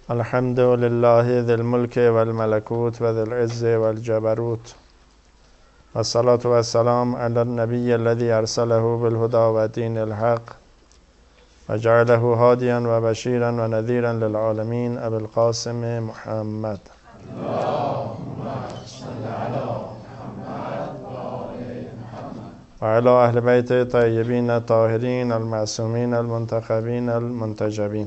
الحمد لله ذي الملك والملكوت وذي العز والجبروت والصلاة والسلام على النبي الذي أرسله بالهدى ودين الحق وجعله هاديا وبشيرا ونذيرا للعالمين أبي القاسم محمد. اللهم صل على محمد وآل محمد وعلى أهل بيت الطيبين الطاهرين المعصومين المنتخبين المنتجبين.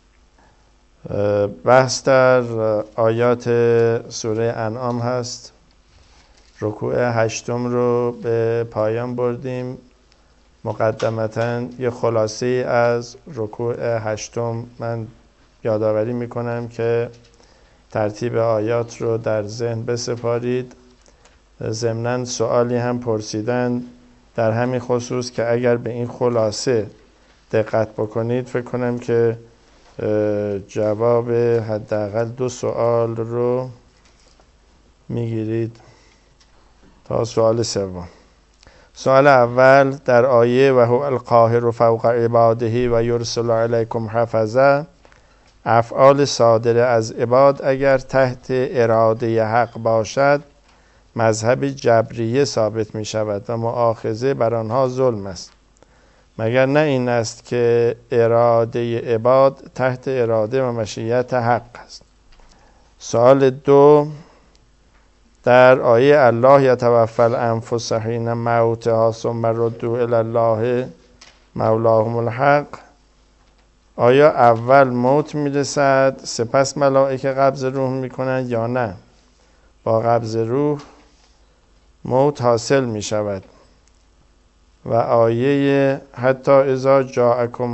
بحث در آیات سوره انعام هست. رکوع 8 رو به پایان بردیم. مقدمتاً یه خلاصه از رکوع 8 من یادآوری میکنم که ترتیب آیات رو در ذهن بسپارید. ضمناً سوالی هم پرسیدن در همین خصوص که اگر به این خلاصه دقت بکنید فکر کنم که جواب حداقل 2 سوال رو میگیرید تا سوال سوم. سوال اول در آیه و هو القاهر فوق عباده و یرسل علیکم حفظه، افعال صادره از عباد اگر تحت اراده حق باشد مذهب جبریه ثابت می شود و مؤاخذه بر آنها ظلم است، مگر نه این است که اراده عباد تحت اراده و مشیت حق است. سوال 2 در آیه الله یتوفی الانفس حین موتها ثم ردوا الی الله مولاهم الحق، آیا اول موت میرسد سپس ملائکه قبض روح میکنند یا نه با قبض روح موت حاصل میشود؟ و آیه حتی اذا جاءکم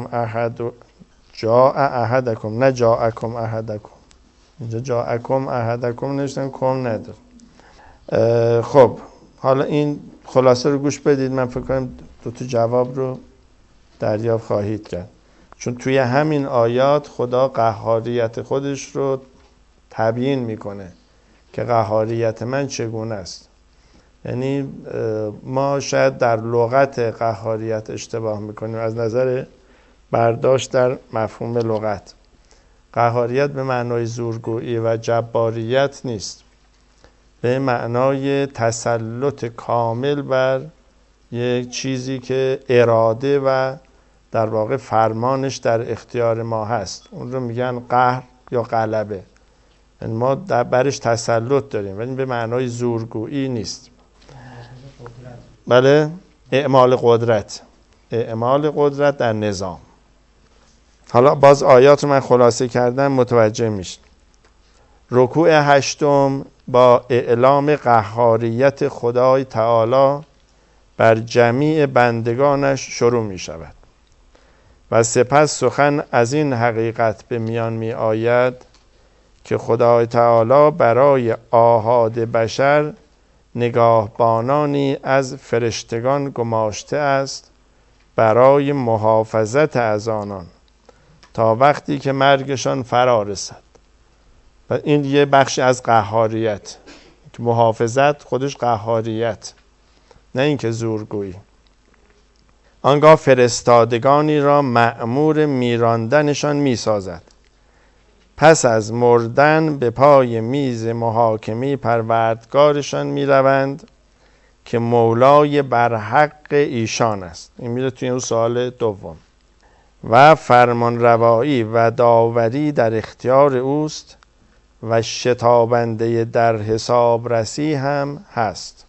احدکم نه جاءکم احدکم، اینجا جاءکم احدکم نوشتن کم نداره. خب حالا این خلاصه رو گوش بدید، من فکر کنم 2 جواب رو دریافت خواهید کرد، چون توی همین آیات خدا قهاریت خودش رو تبیین میکنه که قهاریت من چگونه است. یعنی ما شاید در لغت قهاریت اشتباه میکنیم از نظر برداشت در مفهوم لغت. قهاریت به معنای زورگویی و جباریت نیست، به معنای تسلط کامل بر یک چیزی که اراده و در واقع فرمانش در اختیار ما هست، اون رو میگن قهر یا غلبه. یعنی ما در برش تسلط داریم ولی به معنای زورگویی نیست. بله، اعمال قدرت در نظام. حالا باز آیات رو من خلاصه کردم متوجه میشید. رکوع 8 با اعلام قهاریت خدای تعالی بر جمیع بندگانش شروع می شود و سپس سخن از این حقیقت به میان می آید که خدای تعالی برای آحاد بشر نگاهبانانی از فرشتگان گماشته است برای محافظت از آنان تا وقتی که مرگشان فرا رسد. و این یه بخشی از قهاریت، که محافظت خودش قهاریت، نه اینکه زورگویی. آنگاه فرستادگانی را مأمور میراندنشان میسازد، پس از مردن به پای میز محاکمه پروردگارشان میروند که مولای برحق ایشان است. این میره توی اون سوال دوم. و فرمان روایی و داوری در اختیار اوست و شتابنده در حساب رسی هم هست.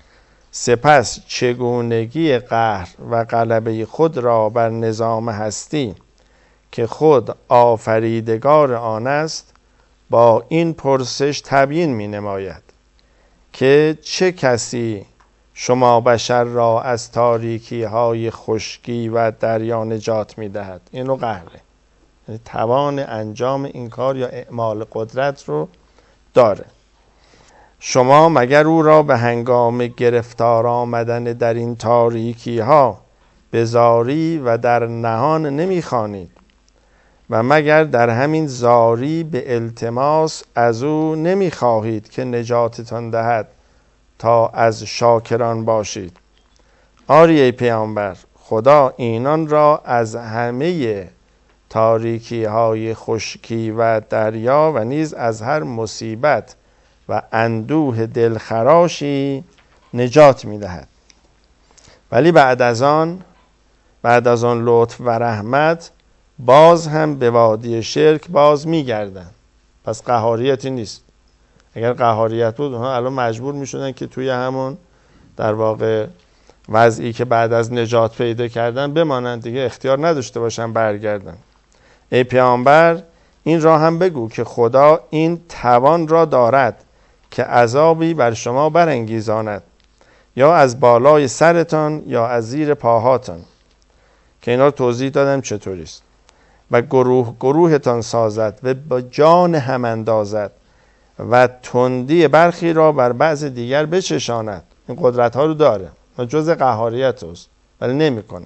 سپس چگونگی قهر و غلبه خود را بر نظام هستی که خود آفریدگار آن است با این پرسش تبیین می نماید که چه کسی شما بشر را از تاریکی های خشکی و دریا نجات می دهد؟ اینو قهره، یعنی توان انجام این کار یا اعمال قدرت رو داره. شما مگر او را به هنگام گرفتار آمدن در این تاریکی ها به زاری و در نهان نمی خوانید و مگر در همین زاری به التماس از او نمی خواهید که نجاتتان دهد تا از شاکران باشید؟ آری ای پیامبر، خدا اینان را از همه تاریکی های خشکی و دریا و نیز از هر مصیبت و اندوه دلخراشی نجات می‌دهد. ولی بعد از آن لطف و رحمت باز هم به وادی شرک باز می‌گردند. پس قهاریتی نیست. اگر قهاریت بود اونها الان مجبور می‌شدن که توی همون در واقع وضعی که بعد از نجات پیدا کردن بمانند، دیگه اختیار نداشته باشن برگردن. ای پیامبر این را هم بگو که خدا این توان را دارد که عذابی بر شما برانگیزاند، یا از بالای سرتان یا از زیر پاهاتان، که اینا رو توضیح دادم چطوری است، و گروهتان سازد و با جان هم اندازد و تندی برخی را بر بعض دیگر بچشاند. این قدرت ها رو داره، جز قهاریت است ولی نمی کنه.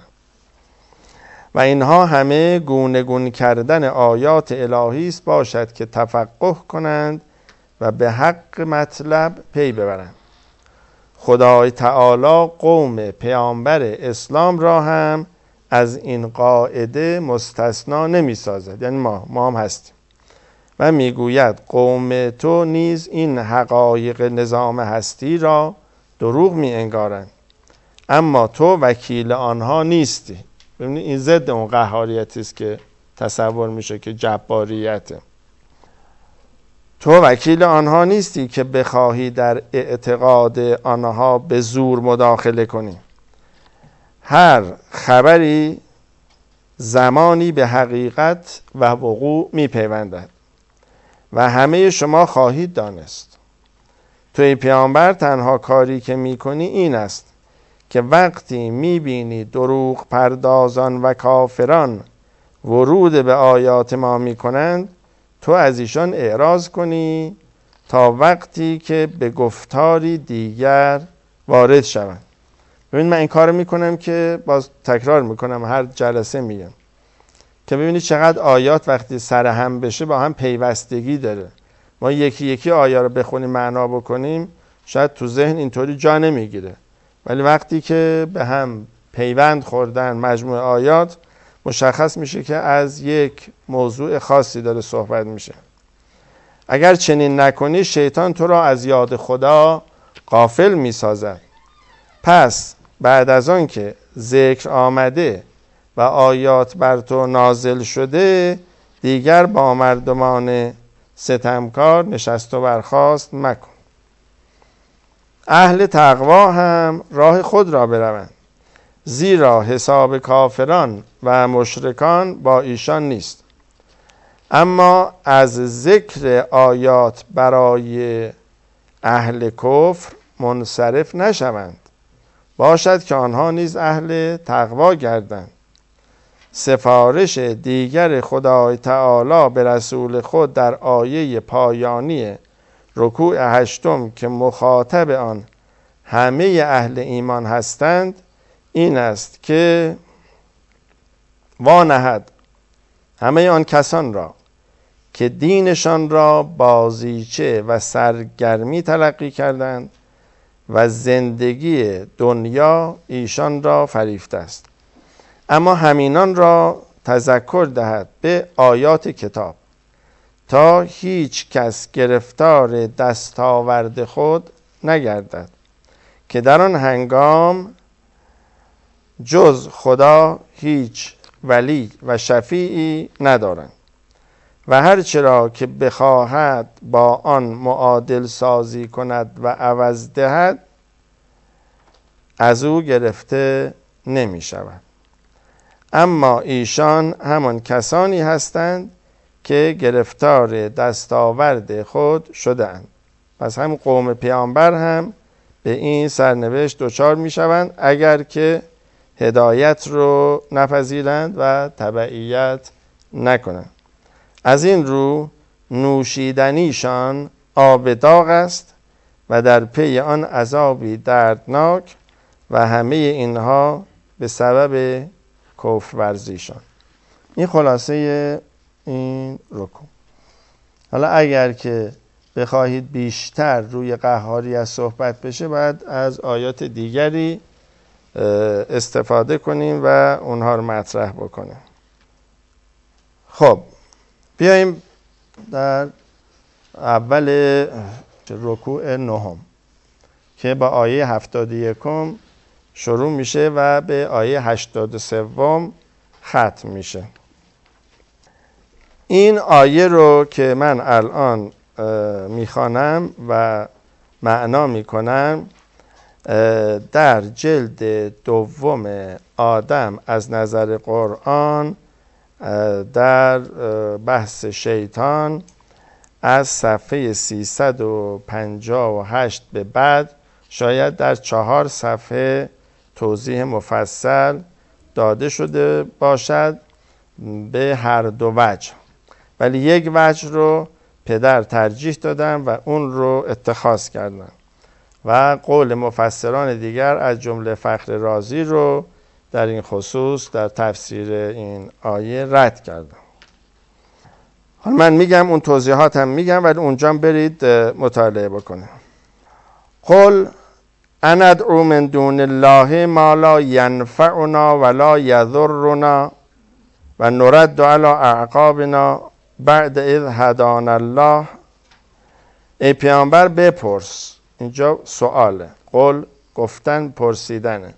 و اینها همه گونه گونه کردن آیات الهی است باشد که تفقه کنند و به حق مطلب پی ببرند. خدای تعالی قوم پیامبر اسلام را هم از این قاعده مستثنا نمی سازد، یعنی ما هم هستیم، و میگوید قوم تو نیز این حقایق نظام هستی را دروغ می انگارند، اما تو وکیل آنها نیستی. ببینید این ضد اون قهاریتی است که تصور میشه که جباریته. تو وکیل آنها نیستی که بخواهی در اعتقاد آنها به زور مداخله کنی. هر خبری زمانی به حقیقت و وقوع میپیوندد و همه شما خواهید دانست. توی پیامبر تنها کاری که میکنی این است که وقتی میبینی دروغ پردازان و کافران ورود به آیات ما میکنند، تو از ایشان اعراض کنی تا وقتی که به گفتاری دیگر وارد شوند. ببین من این کار میکنم که باز تکرار میکنم، هر جلسه میگم که ببینید چقدر آیات وقتی سر هم بشه با هم پیوستگی داره. ما یکی یکی آیه رو بخونیم معنا بکنیم شاید تو ذهن اینطوری جا نمیگیره، ولی وقتی که به هم پیوند خوردن مجموع آیات مشخص میشه که از یک موضوع خاصی داره صحبت میشه. اگر چنین نکنی شیطان تو را از یاد خدا غافل میسازد. پس بعد از آن که ذکر آمده و آیات بر تو نازل شده، دیگر با مردمان ستمکار نشست و برخاست مکن. اهل تقوا هم راه خود را بروند، زیرا حساب کافران و مشرکان با ایشان نیست. اما از ذکر آیات برای اهل کفر منصرف نشوند، باشد که آنها نیز اهل تقوا گردند. سفارش دیگر خدای تعالی به رسول خود در آیه پایانی رکوع 8 که مخاطب آن همه اهل ایمان هستند این است که وانهد همه آن کسان را که دینشان را بازیچه و سرگرمی تلقی کردند و زندگی دنیا ایشان را فریفته است، اما همینان را تذکر دهد به آیات کتاب تا هیچ کس گرفتار دستاورد خود نگردد که در آن هنگام جز خدا هیچ ولی و شفیعی ندارند و هر چرا که بخواهد با آن معادل سازی کند و عوض دهد از او گرفته نمی شود. اما ایشان همان کسانی هستند که گرفتار دستاورد خود شدند. پس هم قوم پیامبر هم به این سرنوشت دچار می شوند اگر که هدایت رو نپذیرند و تبعیت نکنند. از این رو نوشیدنیشان آب داغ است و در پی آن عذابی دردناک و همه اینها به سبب کفر ورزیشان. این خلاصه این رکوع. حالا اگر که بخواهید بیشتر روی قهاریت صحبت بشه باید از آیات دیگری استفاده کنیم و اونها رو مطرح بکنیم. خب بیاییم در اول رکوع نهم که با آیه 71 شروع میشه و به آیه 83 ختم میشه. این آیه رو که من الان میخوانم و معنا میکنم در جلد دوم آدم از نظر قرآن در بحث شیطان از صفحه 358 به بعد شاید در 4 صفحه توضیح مفصل داده شده باشد به هر دو وجه، ولی یک وجه رو پدر ترجیح دادن و اون رو اتخاذ کردن و قول مفسران دیگر از جمله فخر رازی رو در این خصوص در تفسیر این آیه رد کردن. حالا من میگم اون توضیحات هم میگم ولی اونجا برید مطالعه بکنه. قل انا ادعو من دون الله ما لا ینفعنا ولا یضرنا و نرد علی اعقابنا بعد اذ هدانا الله. ای پیامبر بپرس، اینجا سواله، قل گفتن پرسیدنه،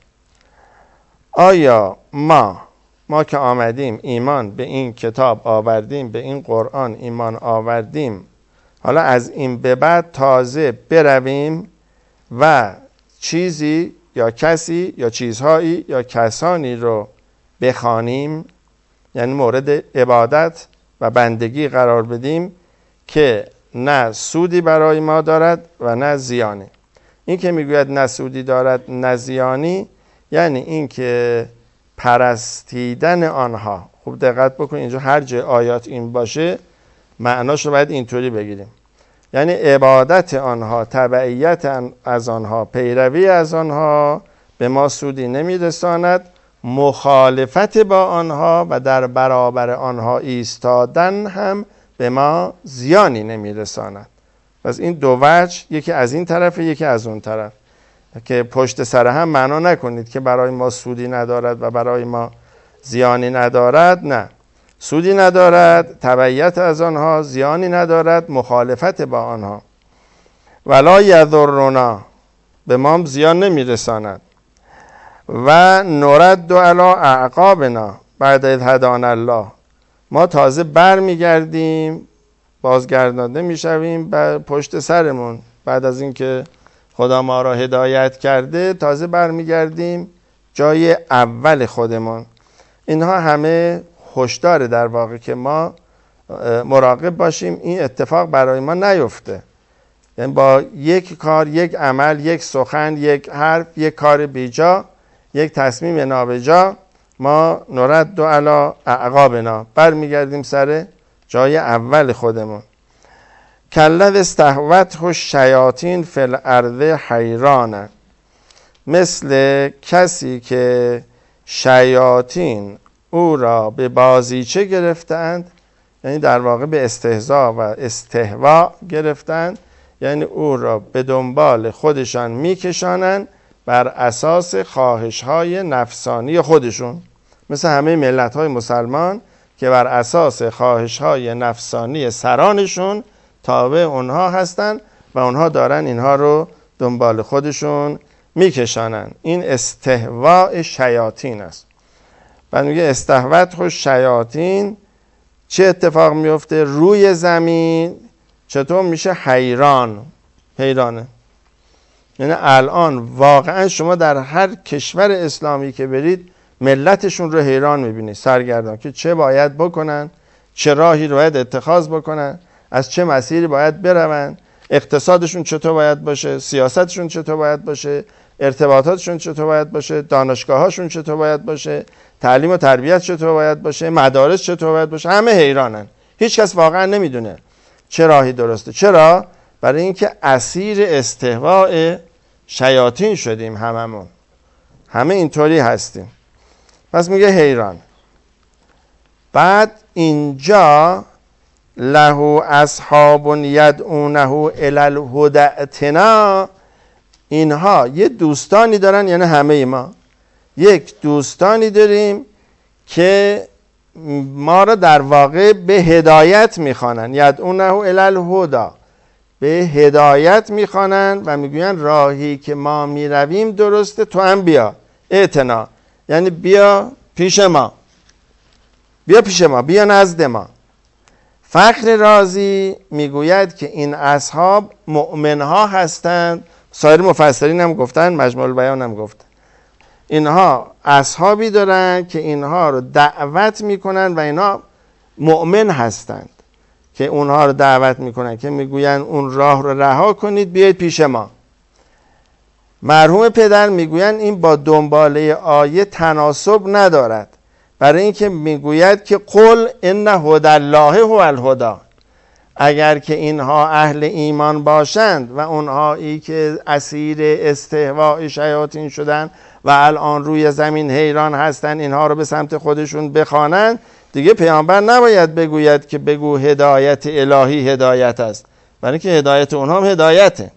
آیا ما که آمدیم ایمان به این کتاب آوردیم، به این قرآن ایمان آوردیم، حالا از این به بعد تازه برویم و چیزی یا کسی یا چیزهایی یا کسانی رو بخوانیم، یعنی مورد عبادت و بندگی قرار بدیم که نه سودی برای ما دارد و نه زیانی. این که میگوید نه سودی دارد نه زیانی یعنی این که پرستیدن آنها، خوب دقت بکنید اینجا هر جای آیات این باشه معناش رو باید اینطوری بگیریم، یعنی عبادت آنها، تبعیت از آنها، پیروی از آنها به ما سودی نمیرساند، مخالفت با آنها و در برابر آنها ایستادن هم به ما زیانی نمیرساند. پس این دو وجه، یکی از این طرف یکی از اون طرف، که پشت سر هم معنا نکنید که برای ما سودی ندارد و برای ما زیانی ندارد. نه، سودی ندارد، تبعیت از آنها، زیانی ندارد، مخالفت با آنها. ولا یضرنا، به ما زیان نمیرساند. و نرد علی اعقابنا بعد از هدانا الله، ما تازه بر میگردیم، بازگردانده میشویم به پشت سرمون بعد از اینکه خدا ما را هدایت کرده، تازه برمیگردیم جای اول خودمون. اینها همه هشدار در واقع که ما مراقب باشیم این اتفاق برای ما نیفته، یعنی با یک کار، یک عمل، یک سخن، یک حرف، یک کار بیجا، یک تصمیم نابجا ما نرد علی اعقابنا، برمیگردیم سر جای اول خودمون. کلذ استهوته الشیاطین فی الارض حیران، مثل کسی که شیاطین او را به بازیچه گرفتند، یعنی در واقع به استهزا و استهوا گرفتند، یعنی او را به دنبال خودشان میکشانند بر اساس خواهش‌های نفسانی خودشون، مثل همه ملت‌های مسلمان که بر اساس خواهش‌های نفسانی سرانشون تابع اونها هستن و اونها دارن اینها رو دنبال خودشون میکشانن. این استهواء شیاطین است. بعد میگه استهوته الشیاطین، چه اتفاق میفته روی زمین؟ چطور میشه حیرانه. یعنی الان واقعا شما در هر کشور اسلامی که برید ملتشون رو حیران میبینید، سرگردان، که چه باید بکنن، چه راهی رو باید اتخاذ بکنن، از چه مسیری باید بروند، اقتصادشون چطور باید باشه، سیاستشون چطور باید باشه، ارتباطاتشون چطور باید باشه، دانشگاهاشون چطور باید باشه، تعلیم و تربیت چطور باید باشه، مدارس چطور باید باشه. همه حیرانن، هیچ کس واقعا نمیدونه چه راهی درسته. چرا؟ برای اینکه اسیر استهواء شیاطین شدیم، همه اینطوری هستیم. پس میگه حیران. بعد اینجا له اصحاب یدعونه الی الهدى ائتنا، اینها یه دوستانی دارن، یعنی همه ما یک دوستانی داریم که ما را در واقع به هدایت میخوانن، یدعونه الی الهدی، به هدایت میخوانن و میگوین راهی که ما میرویم درسته، تو هم بیا. اعتنا یعنی بیا پیش ما، بیا پیش ما، بیا نزد ما. فخر رازی میگوید که این اصحاب مؤمنها هستند. سایر مفسرین هم گفتن، مجموع البیان هم گفتن اینها اصحابی دارن که اینها رو دعوت میکنن و اینها مؤمن هستند که اونها رو دعوت میکنن، که میگوین اون راه رو رها کنید بیاید پیش ما. مرحوم پدر میگوین این با دنباله آیه تناسب ندارد، برای اینکه میگوید که قل ان هدی الله هو الهدی. اگر که اینها اهل ایمان باشند و اونهایی که اسیر استهواء شیاطین شدن و الان روی زمین حیران هستند اینها رو به سمت خودشون بخوانند، دیگه پیامبر نباید بگوید که بگو هدایت الهی هدایت است، برای اینکه هدایت اونها هم هدایته.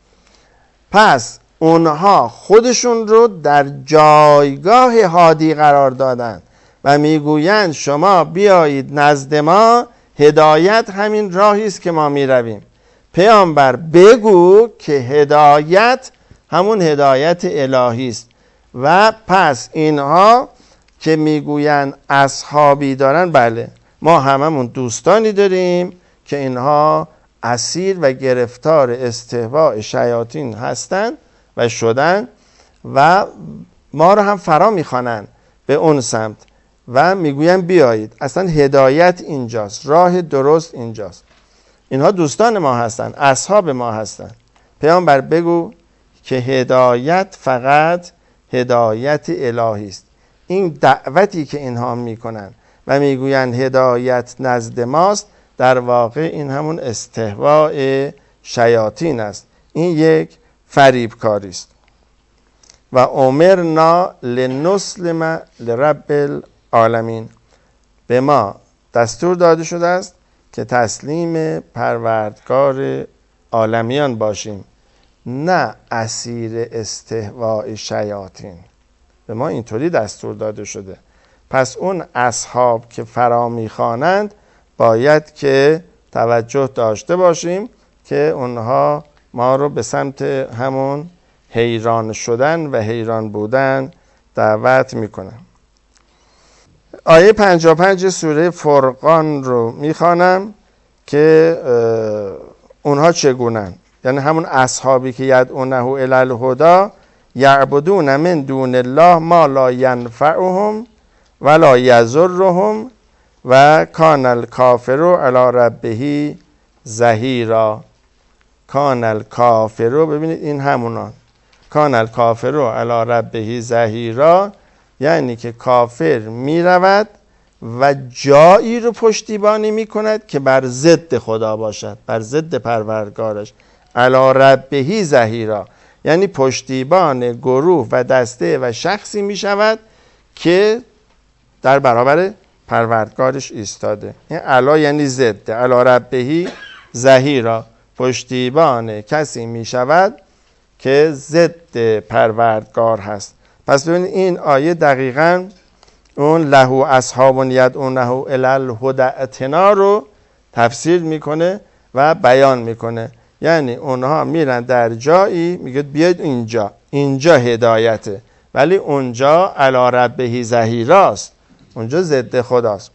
پس اونها خودشون رو در جایگاه هادی قرار دادن و میگویند شما بیایید نزد ما، هدایت همین راهی است که ما میرویم. پیامبر بگو که هدایت همون هدایت الهی است. و پس اینها که میگویند اصحابی دارن، بله ما هممون دوستانی داریم که اینها اسیر و گرفتار استهواء شیاطین هستند و شدن و ما رو هم فرا میخوانند به اون سمت و میگوین بیایید. اصلا هدایت اینجاست، راه درست اینجاست. اینها دوستان ما هستند، اصحاب ما هستند. پیامبر بگو که هدایت فقط هدایت الهی است. این دعوتی که اینها میکنن و میگویند هدایت نزد ماست، در واقع این همون استهواء شیاطین است. این یک فریب کاری است. و امرنا لنسلم لرب العالمین، به ما دستور داده شده است که تسلیم پروردگار عالمیان باشیم، نه اسیر استهواء شیاطین. به ما اینطوری دستور داده شده. پس اون اصحاب که فرا میخوانند باید که توجه داشته باشیم که اونها ما رو به سمت همون حیران شدن و حیران بودن دعوت میکنن. آیه 55 سوره فرقان رو میخوانم که اونها چگونن، یعنی همون اصحابی که یدعونه الی الهدی یعبدون من دون الله ما لا ینفعهم ولا یضرهم و کان الکافر علی ربه ظهیرا. کان الکافر، ببینید این همونان، کان الکافر علی ربه ظهیرا، یعنی که کافر می رود و جایی رو پشتیبانی می کند که بر ضد خدا باشد، بر ضد پروردگارش. علی ربه ظهیرا یعنی پشتیبان گروه و دسته و شخصی می شود که در برابر پروردگارش ایستاده. این علا یعنی ضد، علی ربه ظهیرا، پشتیبان کسی می شود که ضد پروردگار هست. پس ببینید این آیه دقیقاً اون له اصحاب یدعونه الی الهدی اتنا رو تفسیر میکنه و بیان میکنه. یعنی اونها میرن در جایی میگه بیاید اینجا، اینجا هدایته، ولی اونجا علی ربه ظهیراست، اونجا ضد خداست.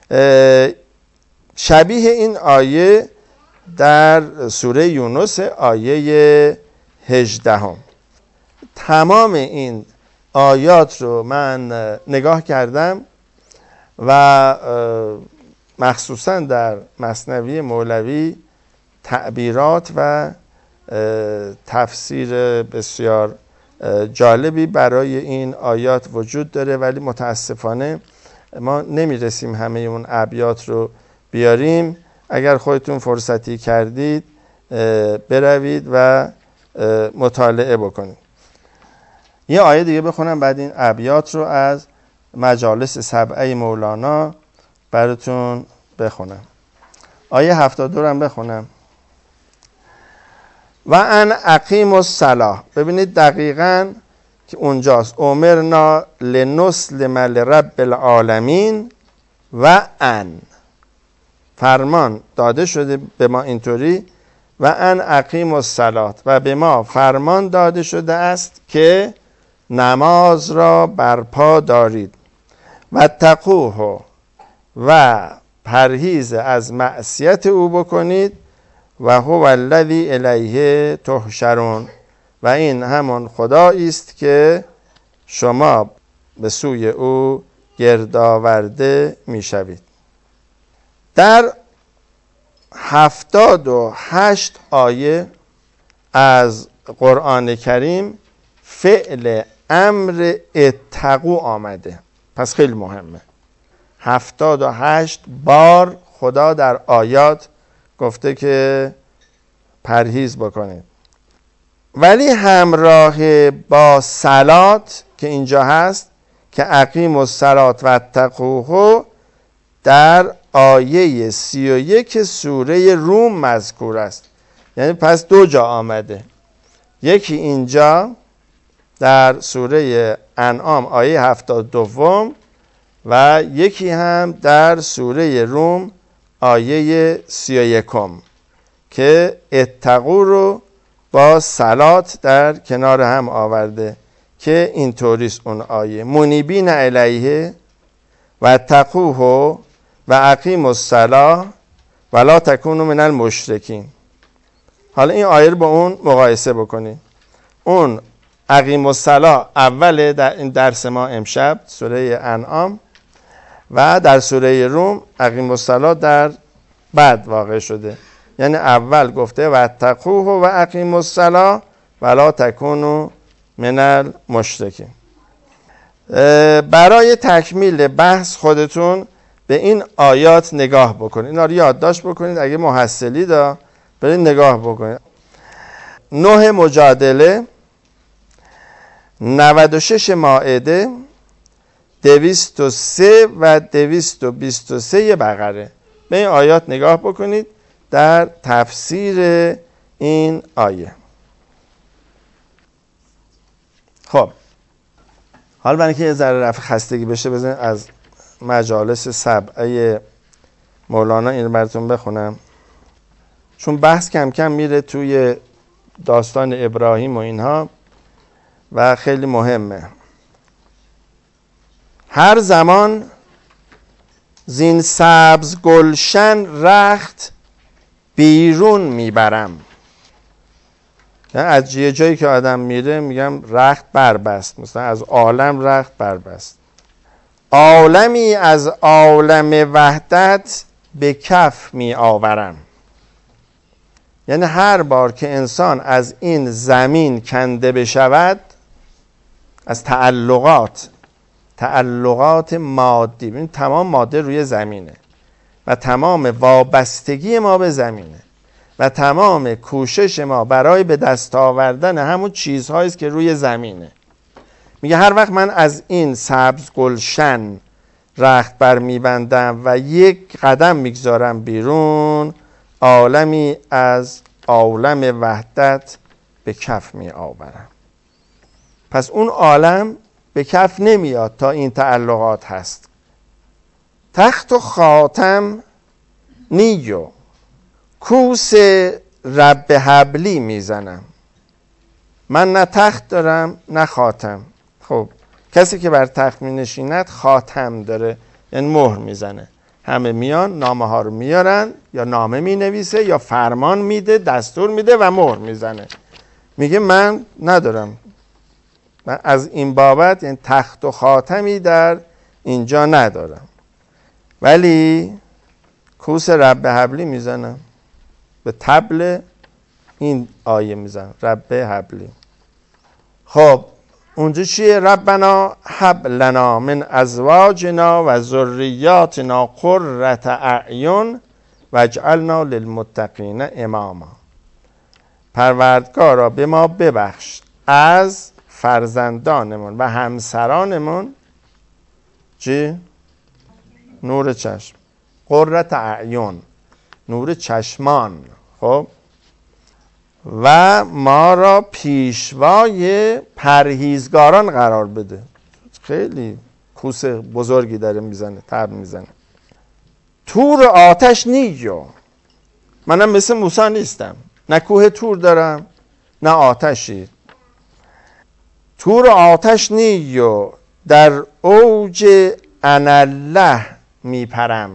شبیه این آیه در سوره یونس آیه 18 تمام این آیات رو من نگاه کردم و مخصوصا در مثنوی مولوی تعبیرات و تفسیر بسیار جالبی برای این آیات وجود داره، ولی متاسفانه ما نمیرسیم همه اون ابیات رو بیاریم. اگر خودتون فرصتی کردید بروید و مطالعه بکنید. یه آیه دیگه بخونم بعد این ابیات رو از مجالس سبعه مولانا براتون بخونم. آیه 72 رو هم بخونم. و ان اقیم الصلاة، ببینید دقیقاً که اونجاست. امرنا لنسلم لرب العالمین، و ان فرمان داده شده به ما اینطوری و ان اقیم الصلات و به ما فرمان داده شده است که نماز را برپا دارید و تقوه و پرهیز از معصیت او بکنید و هو الذی الیه تحشرون و این همان خدایی است که شما به سوی او گردآورده میشوید. در 78 آیه از قرآن کریم فعل امر اتقوا آمده، پس خیلی مهمه. 78 بار خدا در آیات گفته که پرهیز بکنید، ولی همراه با صلات که اینجا هست که اقیم الصلات و اتقوه در آیه 31 سوره روم مذکور است. یعنی پس دو جا آمده، یکی اینجا در سوره انعام آیه 72 و یکی هم در سوره روم آیه 31 که اتقوا رو با صلات در کنار هم آورده که اینطوریست اون آیه منیبین الیه و اتقوه و اقیموا الصلاة ولا تکونوا من المشرکین. حالا این آیه رو با اون مقایسه بکنید. اون اقیموا الصلاة اول در این درس ما امشب سوره انعام و در سوره روم اقیموا الصلاة در بعد واقع شده. یعنی اول گفته و اتقوه و اقیموا الصلاة ولا تکونوا من المشرکین. برای تکمیل بحث خودتون به این آیات نگاه بکنید، اینا رو یادداشت بکنید، اگه محصلی دا برید نگاه بکنید. 9 مجادله، 96 مائده، 203 و 223 بقره. به این آیات نگاه بکنید در تفسیر این آیه. خب حالا برای اینکه یه ذره رفع خستگی بشه بزنید از مجالس سبعه مولانا این رو براتون بخونم، چون بحث کم کم میره توی داستان ابراهیم و اینها و خیلی مهمه. هر زمان زین سبز گلشن رخت بیرون میبرم. یعنی از یه جایی که آدم میره میگم رخت بربست، مثلا از عالم رخت بربست. عالمی از عالم وحدت به کف می آورم. یعنی هر بار که انسان از این زمین کنده بشود، از تعلقات مادی، ببین تمام ماده روی زمینه و تمام وابستگی ما به زمینه و تمام کوشش ما برای به دست آوردن همون چیزهایی است که روی زمینه. میگه هر وقت من از این سبز گلشن رخت بر میبندم و یک قدم میگذارم بیرون، عالمی از عالم وحدت به کف می آورم. پس اون عالم به کف نمیاد تا این تعلقات هست. تخت و خاتم نیو کوس رب حبلی میزنم. من نه تخت دارم نه خاتم. خب کسی که بر تخت می نشیند خاتم داره، یعنی مهر میزنه. همه میان نامه ها رو میارن، یا نامه می نویسه یا فرمان میده، دستور میده و مهر میزنه. میگه من ندارم، من از این بابت یعنی تخت و خاتمی در اینجا ندارم، ولی کوس رب حبلی میزنم. به طبل این آیه میزنم، رب حبلی. خب اونجا چیه؟ ربنا هب لنا من ازواجنا و ذریاتنا قرة اعین واجعلنا للمتقین اماما. پروردگارا به ما ببخش از فرزندانمون و همسرانمون چی؟ نور چشم، قرة اعین، نور چشمان. خب و ما را پیشوای پرهیزگاران قرار بده. خیلی کوس بزرگی داره میزنه، طبل میزنه. تور و آتش نیو، منم مثل موسی نیستم، نه کوه تور دارم نه آتشی. تور و آتش نیو، در اوج انالله میپرم.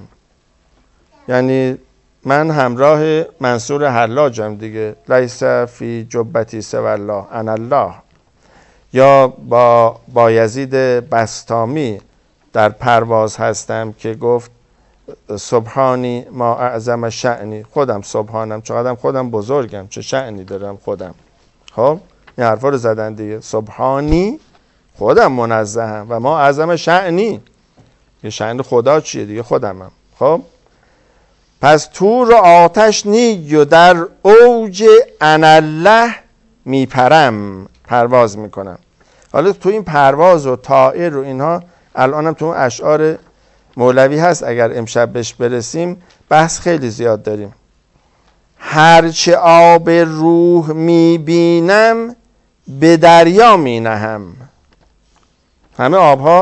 یعنی من همراه منصور حلاجم دیگه، لیس فی جبتی سوی الله انالله. یا با بایزید بسطامی در پرواز هستم که گفت سبحانی ما اعظم شأنی، خودم سبحانم، چقدرم خودم بزرگم، چه شأنی دارم خودم. خب این حرفا رو زدن دیگه، سبحانی خودم منزهم و ما اعظم شأنی، یه شأن خدا چیه دیگه، خودمم. خب پس تور و آتش نیو، در اوج انالله میپرم، پرواز میکنم. حالا تو این پرواز و طائر و اینها الانم تو اشعار مولوی هست، اگر امشب بهش برسیم بحث خیلی زیاد داریم. هرچه آب روح میبینم به دریا مینهم. همه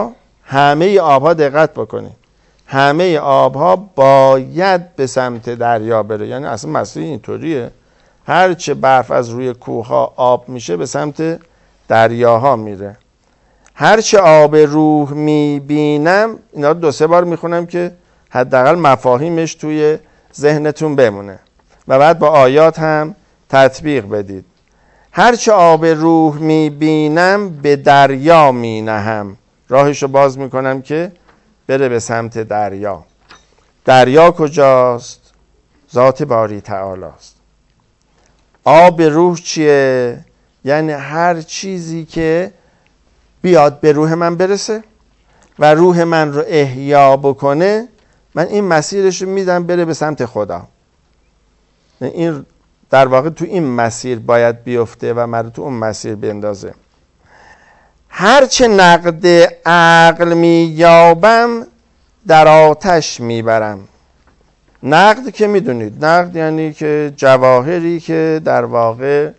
آبها دقت بکنید، همه آبها باید به سمت دریا بره. یعنی اصلا مسئله اینطوریه، هرچه برف از روی کوهها آب میشه به سمت دریاها میره. هرچه آب روح میبینم، اینا رو 2-3 بار میخونم که حداقل مفاهیمش توی ذهنتون بمونه و بعد با آیات هم تطبیق بدید. هرچه آب روح میبینم به دریا مینهم، راهشو باز میکنم که بره به سمت دریا. دریا کجاست؟ ذات باری تعالی است. آب روح چیه؟ یعنی هر چیزی که بیاد به روح من برسه و روح من رو احیا بکنه، من این مسیرش رو میدم بره به سمت خدا. این در واقع تو این مسیر باید بیفته و من رو تو اون مسیر بندازه. هرچه نقد عقل مییابم در آتش میبرم. نقد که میدونید، نقد یعنی که جواهری که در واقع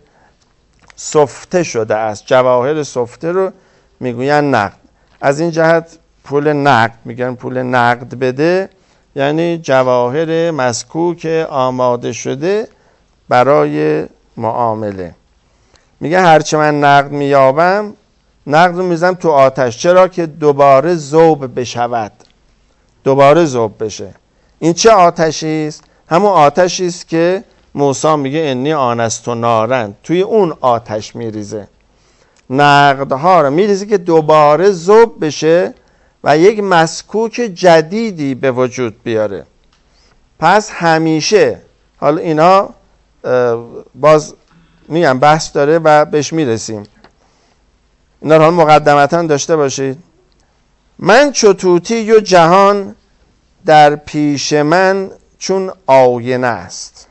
سفته شده است، جواهر سفته رو میگوین نقد. از این جهت پول نقد میگن، پول نقد بده، یعنی جواهر مسکوک آماده شده برای معامله. میگه هرچه من نقد مییابم، نقد رو میزنم تو آتش. چرا؟ که دوباره ذوب بشود، دوباره ذوب بشه. این چه آتشی است؟ همون آتشی است که موسی میگه انی آنست نارن، توی اون آتش میریزه. نقدها رو میریزه که دوباره ذوب بشه و یک مسکوک جدیدی به وجود بیاره. پس همیشه، حالا اینا باز میگم بحث داره و بهش میرسیم، اینا رو مقدمتا داشته باشید. من چو طوطی و جهان در پیش من چون آینه است.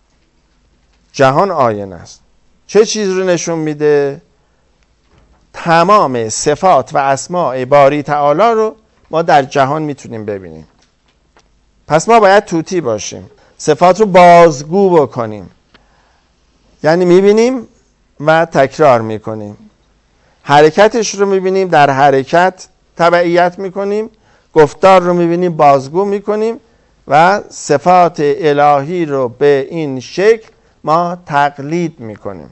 جهان آینه است. چه چیز رو نشون میده؟ تمام صفات و اسماء باری تعالی رو ما در جهان میتونیم ببینیم. پس ما باید طوطی باشیم، صفات رو بازگو بکنیم، یعنی میبینیم و تکرار میکنیم. حرکتش رو میبینیم، در حرکت تبعیت میکنیم. گفتار رو میبینیم، بازگو میکنیم و صفات الهی رو به این شکل ما تقلید میکنیم.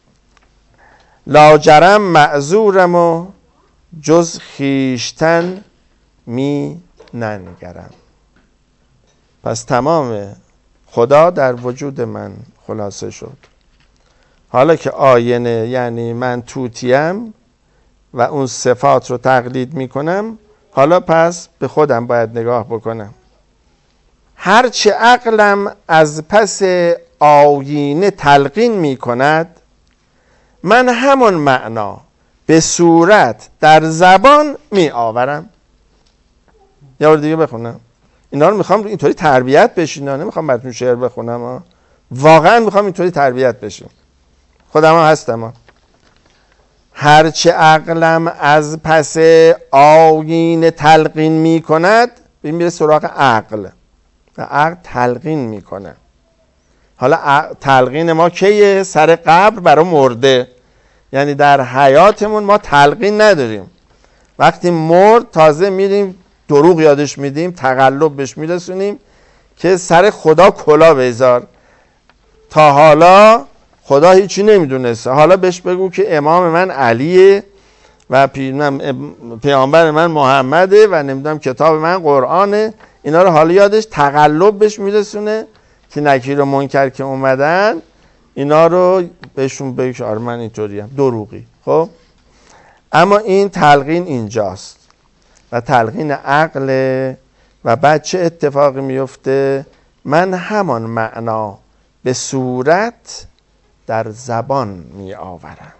لاجرم معذورم و جز خیشتن می ننگرم. پس تمام خدا در وجود من خلاصه شد. حالا که آینه یعنی من طوطیم و اون صفات رو تقلید میکنم، حالا پس به خودم باید نگاه بکنم. هرچه عقلم از پس آیینه تلقین میکند، من همون معنا به صورت در زبان می آورم. یه بار دیگه بخونم. اینا رو میخوام اینطوری تربیت بشین، نمیخوام براتون شعر بخونم، واقعا میخوام اینطوری تربیت بشین. خودم هم هستم. هرچه عقلم از پس آیین تلقین میکند، ببین میره سراغ عقل و عقل تلقین میکنه. حالا تلقین ما کیه؟ سر قبر برای مرده. یعنی در حیاتمون ما تلقین نداریم، وقتی مرد تازه میریم دروغ یادش میدیم، تقلب بهش میرسونیم که سر خدا کلا بذار. تا حالا خدا هیچی نمیدونسته، حالا بهش بگو که امام من علیه و پیامبر من محمده و نمیدونم کتاب من قرآنه. اینا رو حالا یادش تقلب بهش میرسونه که نکیر و منکر که اومدن اینا رو بهشون بگوش آره من اینطوریم، دروغی. خب اما این تلقین اینجاست و تلقین عقل. و بعد چه اتفاقی میفته؟ من همان معنا به صورت در زبان می آورم.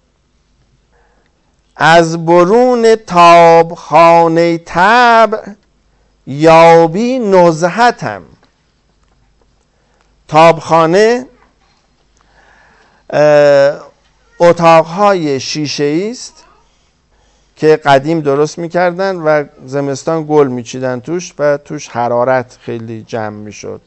از برون تابخانه طبع یابی نزهتم. تابخانه اتاقهای شیشه‌ای است که قدیم درست میکردن و زمستان گل میچیدن توش و توش حرارت خیلی جمع میشد.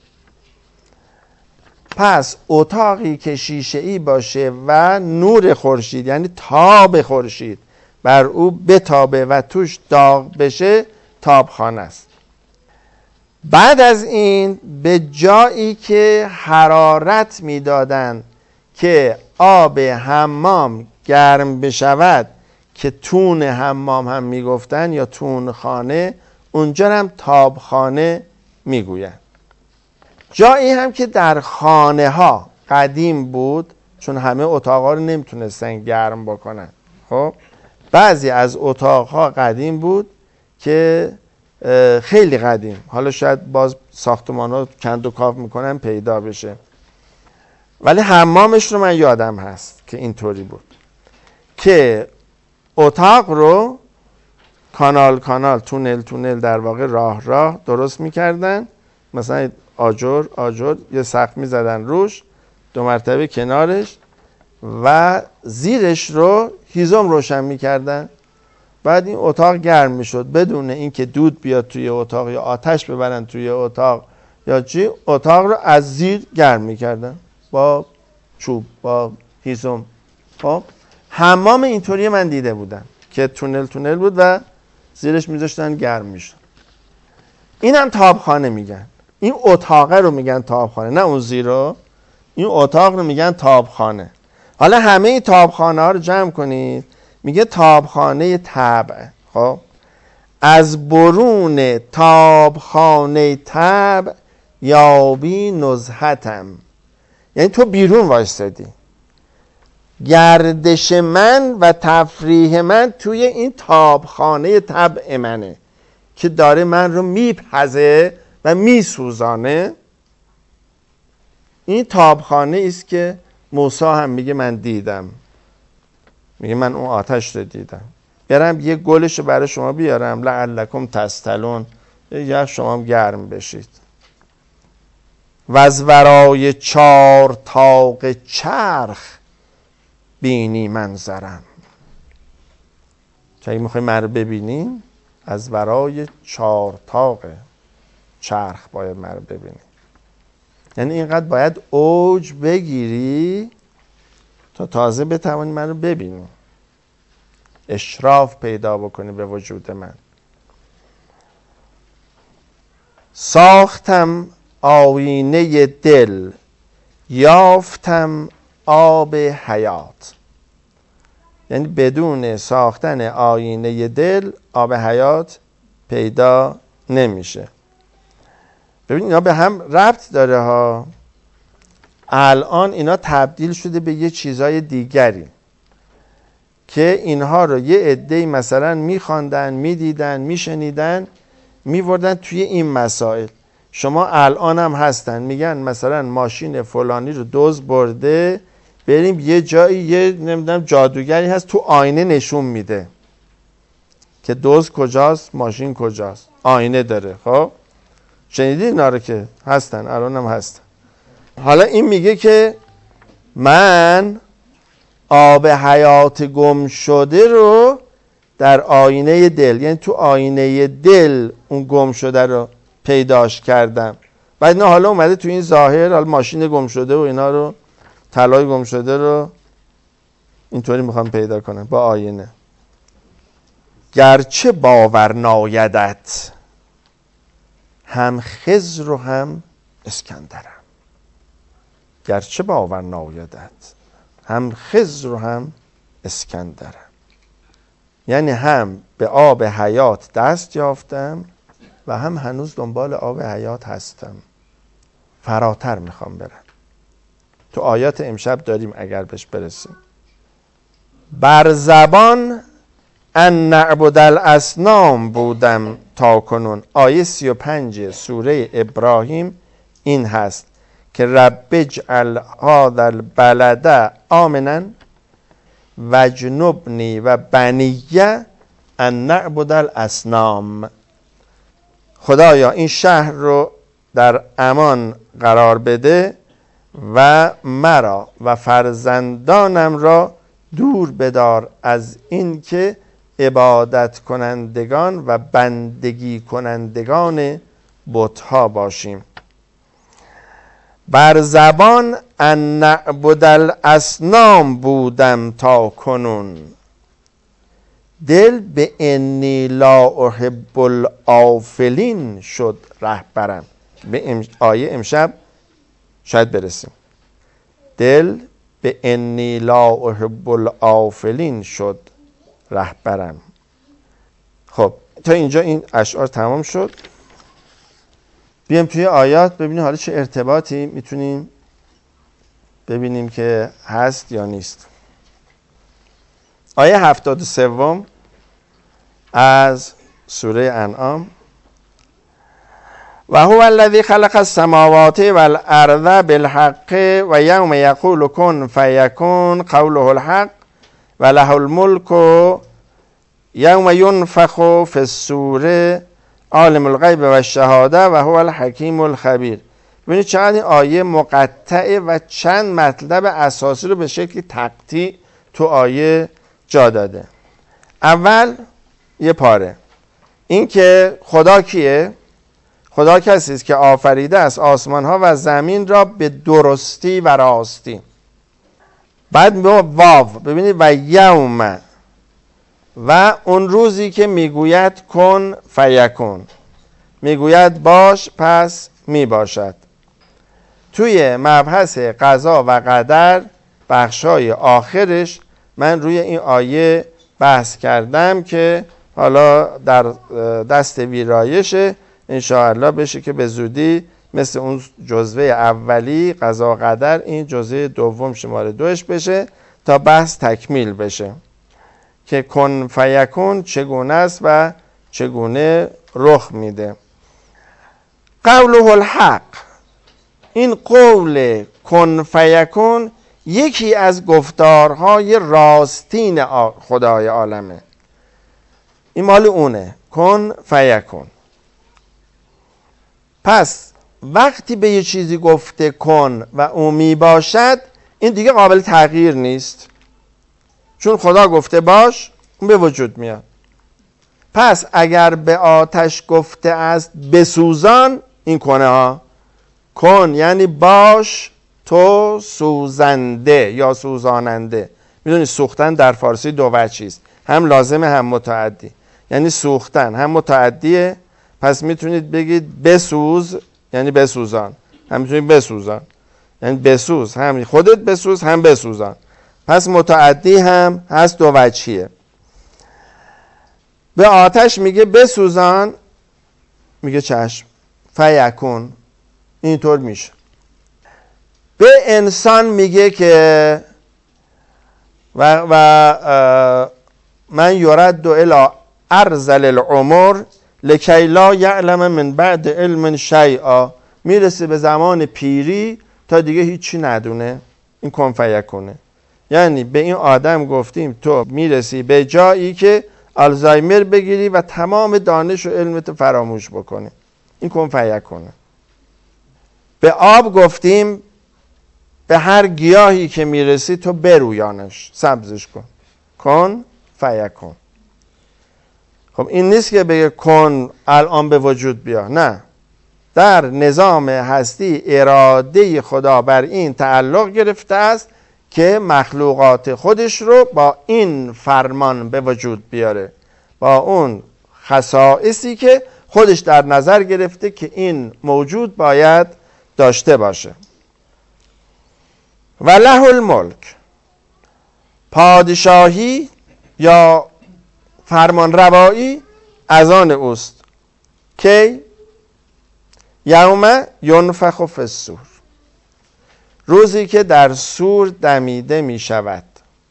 پس اتاقی که شیشه‌ای باشه و نور خورشید یعنی تاب خورشید بر او بتابه و توش داغ بشه تابخانه است. بعد از این به جایی که حرارت میدادن که آب حمام گرم بشود که تون حمام هم میگفتن یا تون خانه، اونجا هم تابخانه میگوین. جایی هم که در خانه ها قدیم بود چون همه اتاقا رو نمیتونستن گرم بکنن. خب بعضی از اتاقها قدیم بود که خیلی قدیم، حالا شاید باز ساختمان ها کند و کاو میکنن پیدا بشه، ولی حمامش رو من یادم هست که اینطوری بود که اتاق رو کانال تونل در واقع راه درست میکردن. مثلا آجر یه سقف میزدن روش، 2 مرتبه کنارش و زیرش رو هیزم روشن میکردن. بعد این اتاق گرم میشد بدون اینکه دود بیاد توی اتاق یا آتش ببرن توی اتاق یا چی، اتاق رو از زیر گرم میکردن با چوب با هیزم. خب حمام اینطوری من دیده بودم که تونل بود و زیرش میذاشتن گرم میشد. این هم تابخانه میگن. این اتاقه رو میگن تابخانه، نه اون زیرو. این اتاق رو میگن تابخانه. حالا همه این تابخانه ها رو جمع کنید، میگه تابخانه طبع. خب از برون تابخانه طبع یابی نزهتم، یعنی تو بیرون وایستادی، گردش من و تفریح من توی این تابخانه طبع منه که داره من رو میپزه و میسوزانه. این تابخانه است که موسی هم میگه من دیدم، میگه من اون آتش رو دیدم. برم یه گلش رو برای شما بیارم لعلکم تستلون، یا شما هم گرم بشید. و از ورای 4 طاق چرخ بینی منظرم. چه اگه میخوایی من رو ببینیم از ورای 4 طاق چرخ باید من رو ببینی، یعنی اینقدر باید اوج بگیری تا تازه بتوانی من رو ببینی، اشراف پیدا بکنی به وجود من. ساختم آینه دل یافتم آب حیات، یعنی بدون ساختن آینه دل آب حیات پیدا نمیشه. ببین اینا به هم ربط داره ها. الان اینا تبدیل شده به یه چیزای دیگری که اینها رو یه عده‌ای مثلا میخواندن، میدیدن، میشنیدن، میوردن توی این مسائل. شما الان هم هستن میگن مثلا ماشین فلانی رو دزد برده، بریم یه جایی یه نمیدونم جادوگری هست تو آینه نشون میده که دزد کجاست، ماشین کجاست، آینه داره. خب شنیدی اینا رو که هستن، الان هم هستن. حالا این میگه که من آب حیات گم شده رو در آینه دل، یعنی تو آینه دل اون گم شده رو پیداش کردم. بعد نه حالا اومده تو این ظاهر، حالا ماشین گم شده و اینا رو، طلای گم شده رو اینطوری میخوام پیدا کنم با آینه. گرچه باور نایدت هم خضر و هم اسکندرم، گرچه باور نایدت هم خضر و هم اسکندرم. یعنی هم به آب حیات دست یافتم و هم هنوز دنبال آب حیات هستم، فراتر میخوام برم. تو آیات امشب داریم اگر بهش برسیم. بر زبان ان نعبد الاصنام بودم تا کنون. آیه 35 سوره ابراهیم این هست که رب اجعل هذا البلد آمنا وجنبنی و بنیه ان نعبد الاصنام. خدایا این شهر رو در امان قرار بده و مرا و فرزندانم را دور بدار از این که عبادت کنندگان و بندگی کنندگان بت‌ها باشیم. بر زبان ان نعبد الاصنام بودم تا کنون، دل به انی لا احب الآفلین شد رهبرم. به آیه امشب شاید برسیم. دل به انی لا احب الآفلین شد رهبرم. خب تا اینجا این اشعار تمام شد. بیام توی آیات ببینیم حالا چه ارتباطی میتونیم ببینیم که هست یا نیست. آیه 73 از سوره انعام: و هو الذی خلق السماوات والارض بالحق و یوم یقول کن فیکون قوله الحق و له الملک یوم ینفخ فی الصور عالم الغیب و الشهاده و هو الحکیم الخبیر. ببینید چقدر این آیه مقطعه و چند مطلب اساسی رو به شکل تقطیع تو آیه جا داده. اول یه پاره این که خدا کیه؟ خدا کسی است که آفریده است آسمان ها و زمین را به درستی و راستی. بعد به واو ببینید و یوم و اون روزی که میگوید کن فیکون، میگوید باش پس میباشد. توی مبحث قضا و قدر بخشای آخرش من روی این آیه بحث کردم که حالا در دست ویرایشه انشاءالله بشه که به زودی مثل اون جزوه اولی قضا قدر این جزوه دوم شماره 2 بشه تا بحث تکمیل بشه که کن فیکون چگونه است و چگونه رخ میده. قوله الحق، این قول کن فیکون یکی از گفتارهای راستین خدای عالمه. این مال اونه، کن فیکون. پس وقتی به یه چیزی گفته کن و اون می باشد، این دیگه قابل تغییر نیست، چون خدا گفته باش اون به وجود میاد. پس اگر به آتش گفته است بسوزان، این کنه ها کن یعنی باش تو سوزنده یا سوزاننده. میدونی سوختن در فارسی دو وجهی است، هم لازمه هم متعدی. یعنی سوختن هم متعدیه، پس میتونید بگید بسوز یعنی بسوزان، هم میتونید بسوزان یعنی بسوز، هم خودت بسوز هم بسوزان. پس متعدی هم هست، دو وجهیه. به آتش میگه بسوزان، میگه چشم، فیکون، اینطور میشه. به انسان میگه که و من یرد الی ارذل العمر لکی لا یعلم من بعد علم شیئا، میرسه به زمان پیری تا دیگه هیچی ندونه. این کن فیکونه. یعنی به این آدم گفتیم تو میرسی به جایی که آلزایمر بگیری و تمام دانش و علمت فراموش بکنی. این کن فیکونه. به آب گفتیم به هر گیاهی که میرسی تو برویانش، سبزش کن. کن فیکون. خب این نیست که بگه کن الان به وجود بیا، نه. در نظام هستی اراده خدا بر این تعلق گرفته است که مخلوقات خودش رو با این فرمان به وجود بیاره، با اون خصائصی که خودش در نظر گرفته که این موجود باید داشته باشه. و له الملک، پادشاهی یا فرمان روایی از آن اوست. کی؟ یوم ینفخ فی الصور، روزی که در صور دمیده می شود.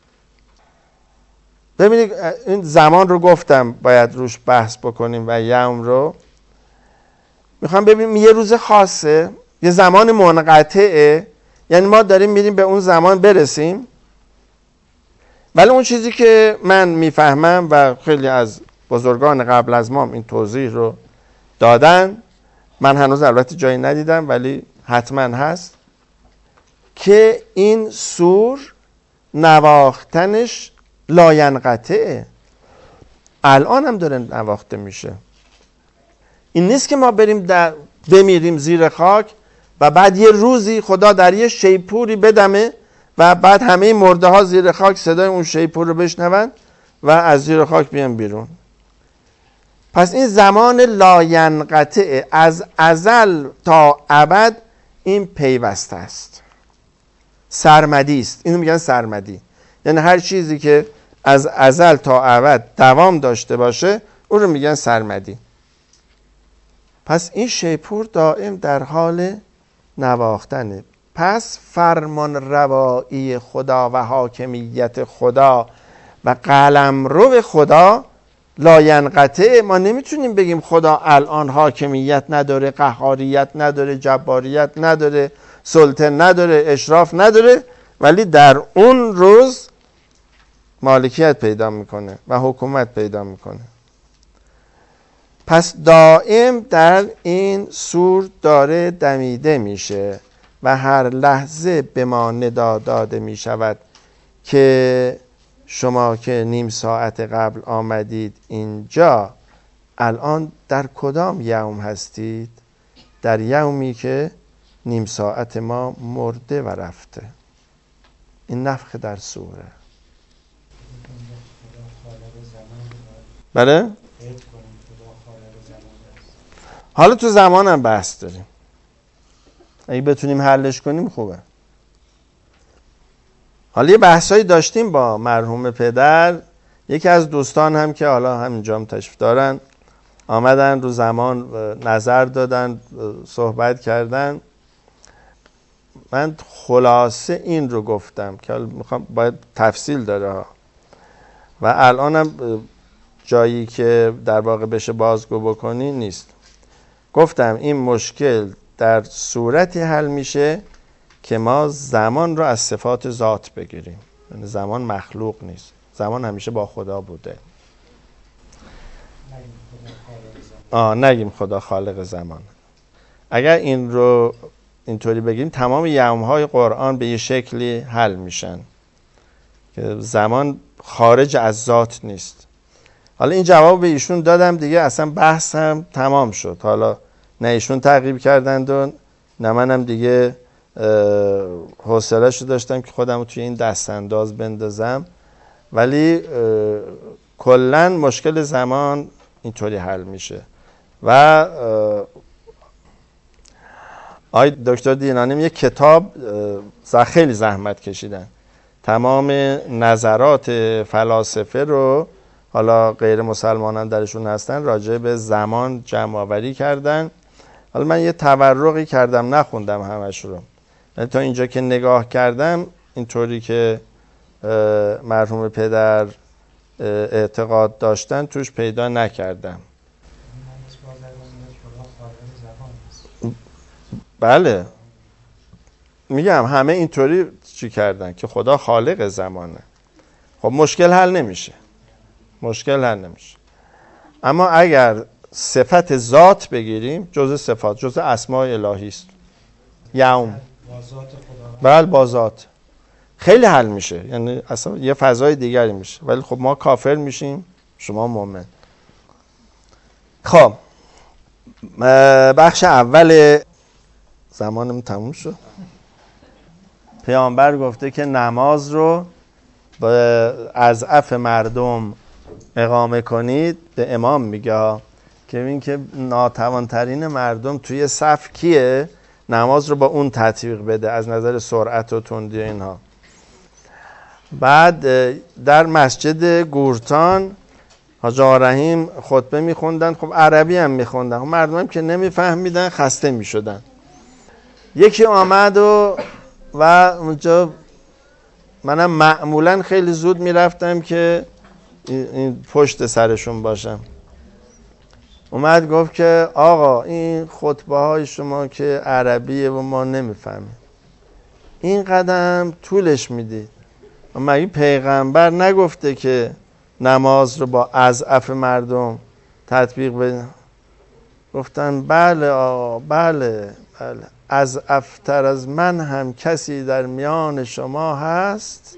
ببینید این زمان رو گفتم باید روش بحث بکنیم و یوم رو میخوام ببینیم یه روز خاصه، یه زمان منقطعه، یعنی ما داریم میریم به اون زمان برسیم. ولی اون چیزی که من میفهمم و خیلی از بزرگان قبل از ما این توضیح رو دادن، من هنوز البته جایی ندیدم ولی حتما هست، که این صور نواختنش لاینقطعه، الان هم داره نواخته میشه. این نیست که ما بریم بمیریم زیر خاک و بعد یه روزی خدا در یه شیپوری بدمه و بعد همه مرده ها زیر خاک صدای اون شیپور رو بشنون و از زیر خاک بیان بیرون. پس این زمان لاینقطعه، از ازل تا ابد این پیوسته است، سرمدی است. اینو میگن سرمدی، یعنی هر چیزی که از ازل تا ابد دوام داشته باشه اون رو میگن سرمدی. پس این شیپور دائم در حال نواختنه. پس فرمان روایی خدا و حاکمیت خدا و قلمرو خدا لاینقطعه. ما نمیتونیم بگیم خدا الان حاکمیت نداره، قهاریت نداره، جباریت نداره، سلطه نداره، اشراف نداره، ولی در اون روز مالکیت پیدا میکنه و حکومت پیدا میکنه. پس دائم در این صور داره دمیده میشه و هر لحظه به ما ندا داده میشود که شما که نیم ساعت قبل آمدید اینجا، الان در کدام یوم هستید؟ در یومی که نیم ساعت ما مرده و رفته. این نفخ در صوره. بله؟ حالا تو زمان هم بحث داریم، اگه بتونیم حلش کنیم خوبه. حالا یه بحثایی داشتیم با مرحوم پدر، یکی از دوستان هم که حالا همینجا هم تشریف دارن آمدن رو زمان نظر دادن، صحبت کردن. من خلاصه این رو گفتم که میخوام باید تفصیل داره ها. و الانم جایی که در واقع بشه بازگو بکنی نیست. گفتم این مشکل در صورتی حل میشه که ما زمان رو از صفات ذات بگیریم. یعنی زمان مخلوق نیست، زمان همیشه با خدا بوده. نگیم خدا خالق زمان. اگر این رو اینطوری بگیم تمام یوم‌های قرآن به یه شکلی حل میشن که زمان خارج از ذات نیست. حالا این جواب به ایشون دادم دیگه، اصلا بحث هم تمام شد. حالا نه ایشون تعقیب کردند و نه منم دیگه حوصله‌شو داشتم که خودم رو توی این دست انداز بندازم. ولی کلاً مشکل زمان اینطوری حل میشه. و آقای دکتر دینانیم یک کتاب خیلی زحمت کشیدن، تمام نظرات فلاسفه رو، حالا غیر مسلمانان درشون هستن، راجع به زمان جمع آوری کردن. حالا من یه تورقی کردم، نخوندم همش رو، تا اینجا که نگاه کردم اینطوری که مرحوم پدر اعتقاد داشتن توش پیدا نکردم. بله میگم همه اینطوری چی کردن که خدا خالق زمانه. خب مشکل حل نمیشه، مشکل حل نمیشه. اما اگر صفت ذات بگیریم، جزء صفات، جزء اسماء الهی است. یوم بله با ذات خیلی حل میشه، یعنی اصلا یه فضای دیگری میشه. ولی خب ما کافر میشیم، شما مؤمن. خب بخش اول زمانم تموم شد. پیامبر گفته که نماز رو با اضعف مردم اقامه کنید. به امام میگه که این که ناتوانترین مردم توی صف کیه، نماز رو با اون تطبیق بده از نظر سرعت و تندی اینها. بعد در مسجد گورتان حاج آقا رحیم خطبه میخوندن، خب عربی هم میخوندن، خب مردم هم که نمیفهمیدن خسته میشدن. یکی آمد و اونجا منم معمولا خیلی زود میرفتم که این پشت سرشون باشم. اومد گفت که آقا این خطبه های شما که عربیه و ما نمیفهمیم، این قدم طولش میدید. مگه پیغمبر نگفته که نماز رو با اضعف مردم تطبیق بده؟ گفتن بله آقا، بله بله، اضعفتر از من هم کسی در میان شما هست؟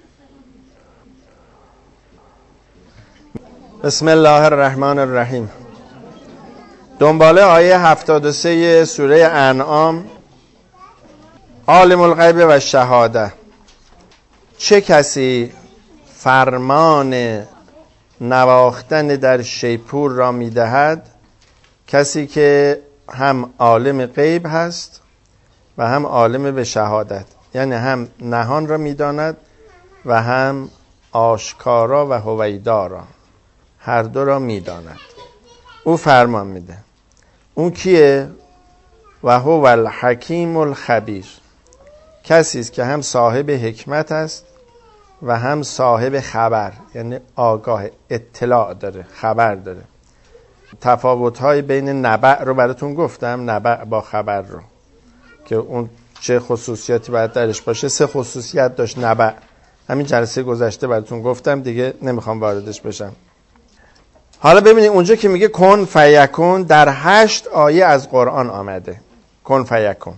بسم الله الرحمن الرحیم. دنباله آیه 73 سوره انعام. عالم الغیب و شهاده، چه کسی فرمان نواختن در شیپور را میدهد؟ کسی که هم عالم غیب هست و هم عالم به شهادت، یعنی هم نهان را میداند و هم آشکارا و هویدا را، هر دو را میداند. او فرمان میده. اون کیه؟ و هو الحکیم الخبیر، کسی است که هم صاحب حکمت است و هم صاحب خبر، یعنی آگاه، اطلاع داره، خبر داره. تفاوت‌های بین نبع رو براتون گفتم، نبع با خبر رو، که اون چه خصوصیاتی باید درش باشه. 3 خصوصیت داشت نبع، همین جلسه گذشته براتون گفتم دیگه، نمیخوام واردش بشم. حالا ببینید اونجا که میگه کن فیکون، در 8 آیه از قرآن آمده کن فیکون.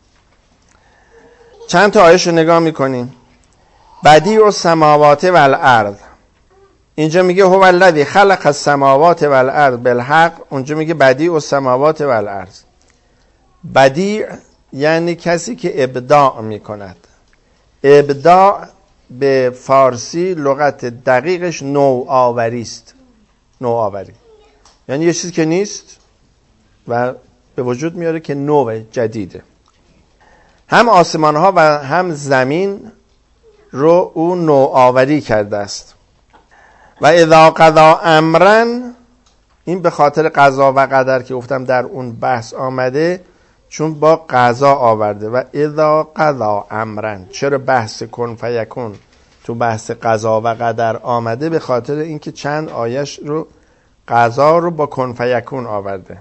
چند تا آیه‌شو نگاه میکنیم. بدیع السماوات والارض، اینجا میگه هو الذی خلق السماوات والارض بالحق، اونجا میگه بدیع السماوات والارض. بدیع یعنی کسی که ابداع میکند. ابداع به فارسی لغت دقیقش نوآوری است. نوآوری یعنی یه چیزی که نیست و به وجود میاره که نو، جدیده. هم آسمان ها و هم زمین رو او نوآوری کرده است. و اذا قضا امرا، این به خاطر قضا و قدر که گفتم در اون بحث آمده، چون با قضا آورده. و اذا قضا امرا، چرا بحث کن فیکون تو بحث قضا و قدر آمده؟ به خاطر اینکه چند آیش رو قضا رو با کن فیکون آورده.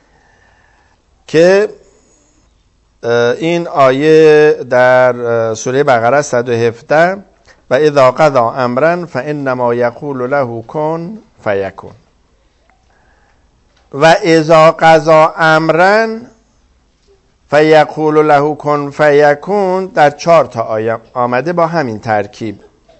که این آیه در سوره بقره 117 و اذا قضا امرا فانما یقول له کن فیکون. و اذا قضا امرا فیقول له کن فیکون در 4 تا آیه آمده با همین ترکیب.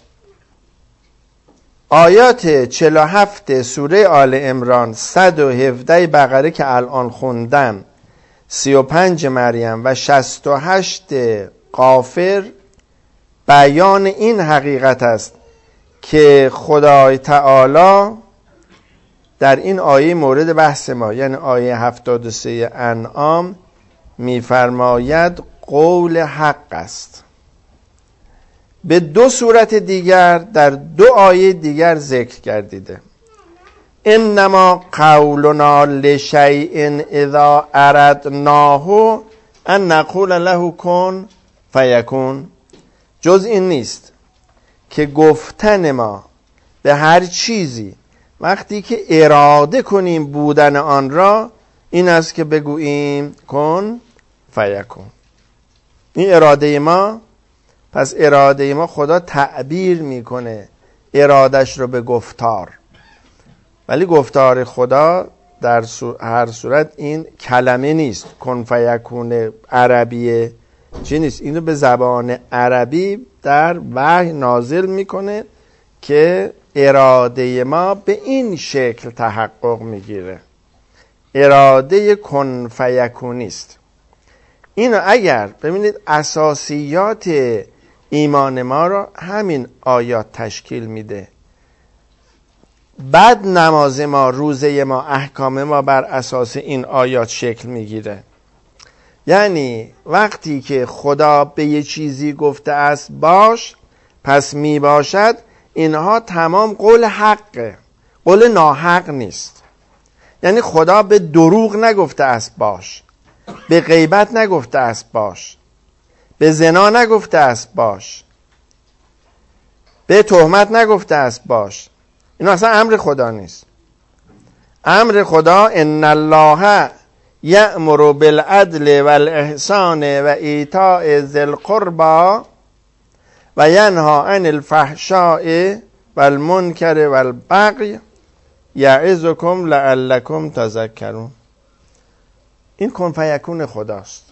آیات 47 سوره آل عمران، 117 بقره که الان خوندم، 35 مریم و 68 غافر بیان این حقیقت است که خدای تعالی در این آیه مورد بحث ما، یعنی آیه 73 انعام، میفرماید قول حق است. به 2 صورت دیگر در 2 آیه دیگر ذکر گردیده. انما قولنا لشیء اذا اردناه ان نقول له کن فیکون. جز این نیست که گفتن ما به هر چیزی وقتی که اراده کنیم بودن آن را، این است که بگوییم کن فیکون. این اراده ما. پس اراده ما خدا تعبیر میکنه ارادش رو به گفتار، ولی گفتار خدا در هر صورت این کلمه نیست. کن فیکون عربیه چی نیست، اینو به زبان عربی در وحی نازل میکنه که اراده ما به این شکل تحقق میگیره. اراده کن فیکونی است. اینو اگر ببینید اساسیات ایمان ما رو همین آیات تشکیل میده. بعد نماز ما، روزه ما، احکام ما بر اساس این آیات شکل میگیره. یعنی وقتی که خدا به یه چیزی گفته است باش، پس می باشد، اینها تمام قول حقه، قول ناحق نیست. یعنی خدا به دروغ نگفته است باش، به غیبت نگفته است باش، به زنا نگفته است باش، به تهمت نگفته است باش. این اصلا امر خدا نیست. امر خدا ان الله یأمر بالعدل والاحسان و ایتاء ذی القربى و ینهی عن الفحشاء والمنکر والبغی یعظکم لعلکم تذکرون. این کن فیکون خداست.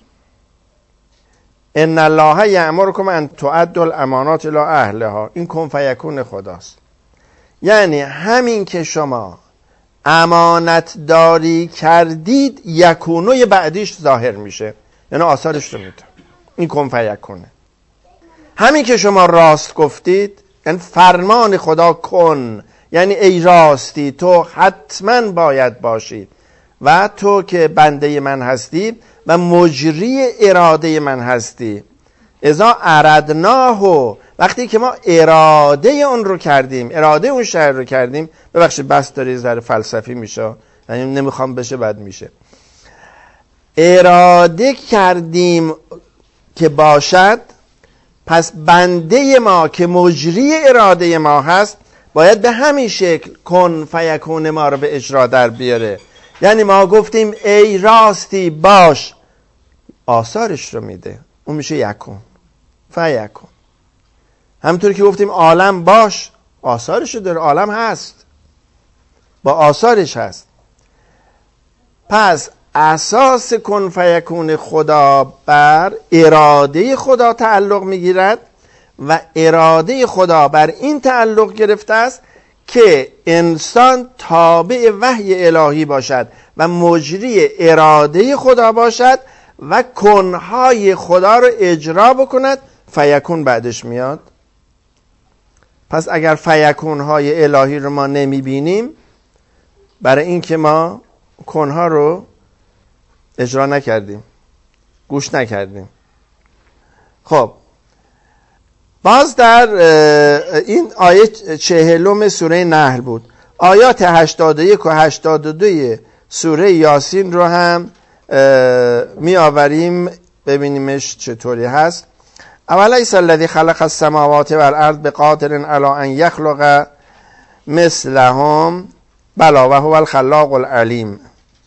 ان الله یأمرکم ان تؤدوا الامانات الی اهلها. این کن فیکون خداست. یعنی همین که شما امانت داری کردید، یکونوی بعدیش ظاهر میشه، یعنی آثارش رو میده. این کن فیکونه. همین که شما راست گفتید، یعنی فرمان خدا کن، یعنی ای راستی تو حتما باید باشید و تو که بنده من هستی و مجری اراده من هستی. اذا اردناه، وقتی که ما اراده اون رو کردیم، اراده اون شهر رو کردیم. ببخشید بس داره ذره فلسفی میشه، یعنی نمیخوام بشه بد میشه. اراده کردیم که باشد، پس بنده ما که مجری اراده ما هست باید به همین شکل کن فیکون ما رو به اجرا در بیاره. یعنی ما گفتیم ای راستی باش، آثارش رو میده، اون میشه یکون فیکون. همونطور که گفتیم عالم باش، آثارش رو داره، عالم هست، با آثارش هست. پس اساس کن فیکون خدا بر اراده خدا تعلق میگیرد و اراده خدا بر این تعلق گرفته است که انسان تابع وحی الهی باشد و مجری اراده خدا باشد و کنهای خدا رو اجرا بکند. فیکون بعدش میاد. پس اگر فیکونهای الهی رو ما نمیبینیم، برای این که ما کنها رو اجرا نکردیم، گوش نکردیم. خب باز در این آیه 40 سوره نحل بود. آیات 81 و 82 سوره یاسین رو هم می آوریم ببینیمش چطوری هست. اولیس الذی خلق السماوات والارض بقادر علی ان یخلق مثلهم بلی و هو الخلاق العلیم.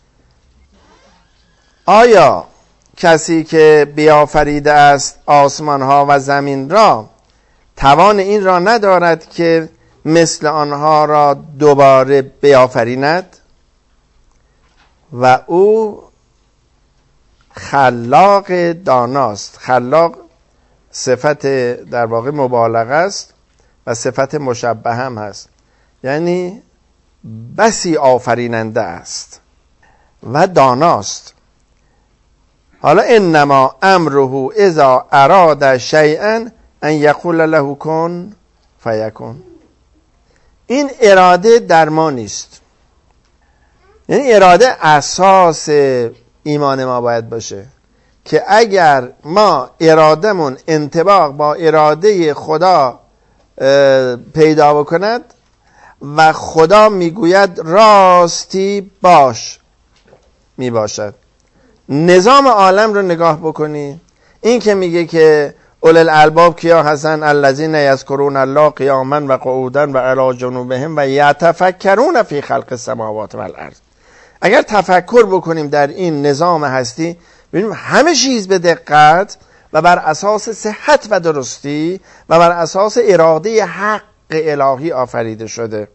آیا کسی که بیافریده است آسمان ها و زمین را توان این را ندارد که مثل آنها را دوباره بیافریند؟ و او خلاق داناست. خلاق صفت در واقع مبالغه است و صفت مشبه هم هست، یعنی بسی آفریننده است و داناست. حالا انما امره اذا اراد شیئا ان یقول له کن فیکون. این اراده در ما نیست، یعنی اراده اساس ایمان ما باید باشه که اگر ما ارادمون انطباق با اراده خدا پیدا بکند و خدا میگوید راستی باش، میباشد. نظام عالم رو نگاه بکنی، این که میگه که اول الالباب کیا هستن؟ الذین یذکرون الله قیاما و قعودا و علی جنوبهم و یتفکرون فی خلق السماوات والارض. اگر تفکر بکنیم در این نظام هستی، ببینیم همه چیز به دقت و بر اساس صحت و درستی و بر اساس اراده حق الهی آفریده شده.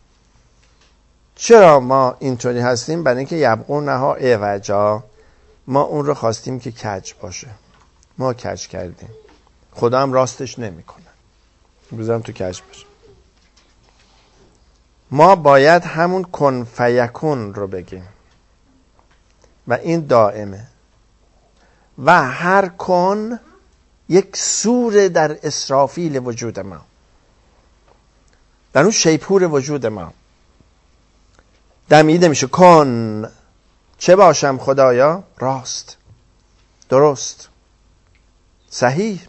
چرا ما اینطوری هستیم؟ برای اینکه یبغونها عوجا، ما اون رو خواستیم که کج باشه، ما کج کردیم، خدا هم راستش نمیکنه، بذارم تو کج باشه. ما باید همون کن فیکون رو بگیم و این دائمه و هر کن یک سور در اسرافیل وجود ما، در اون شیپور وجود ما. دمیده میشه. کن چه باشم خدایا؟ راست، درست، صحیح.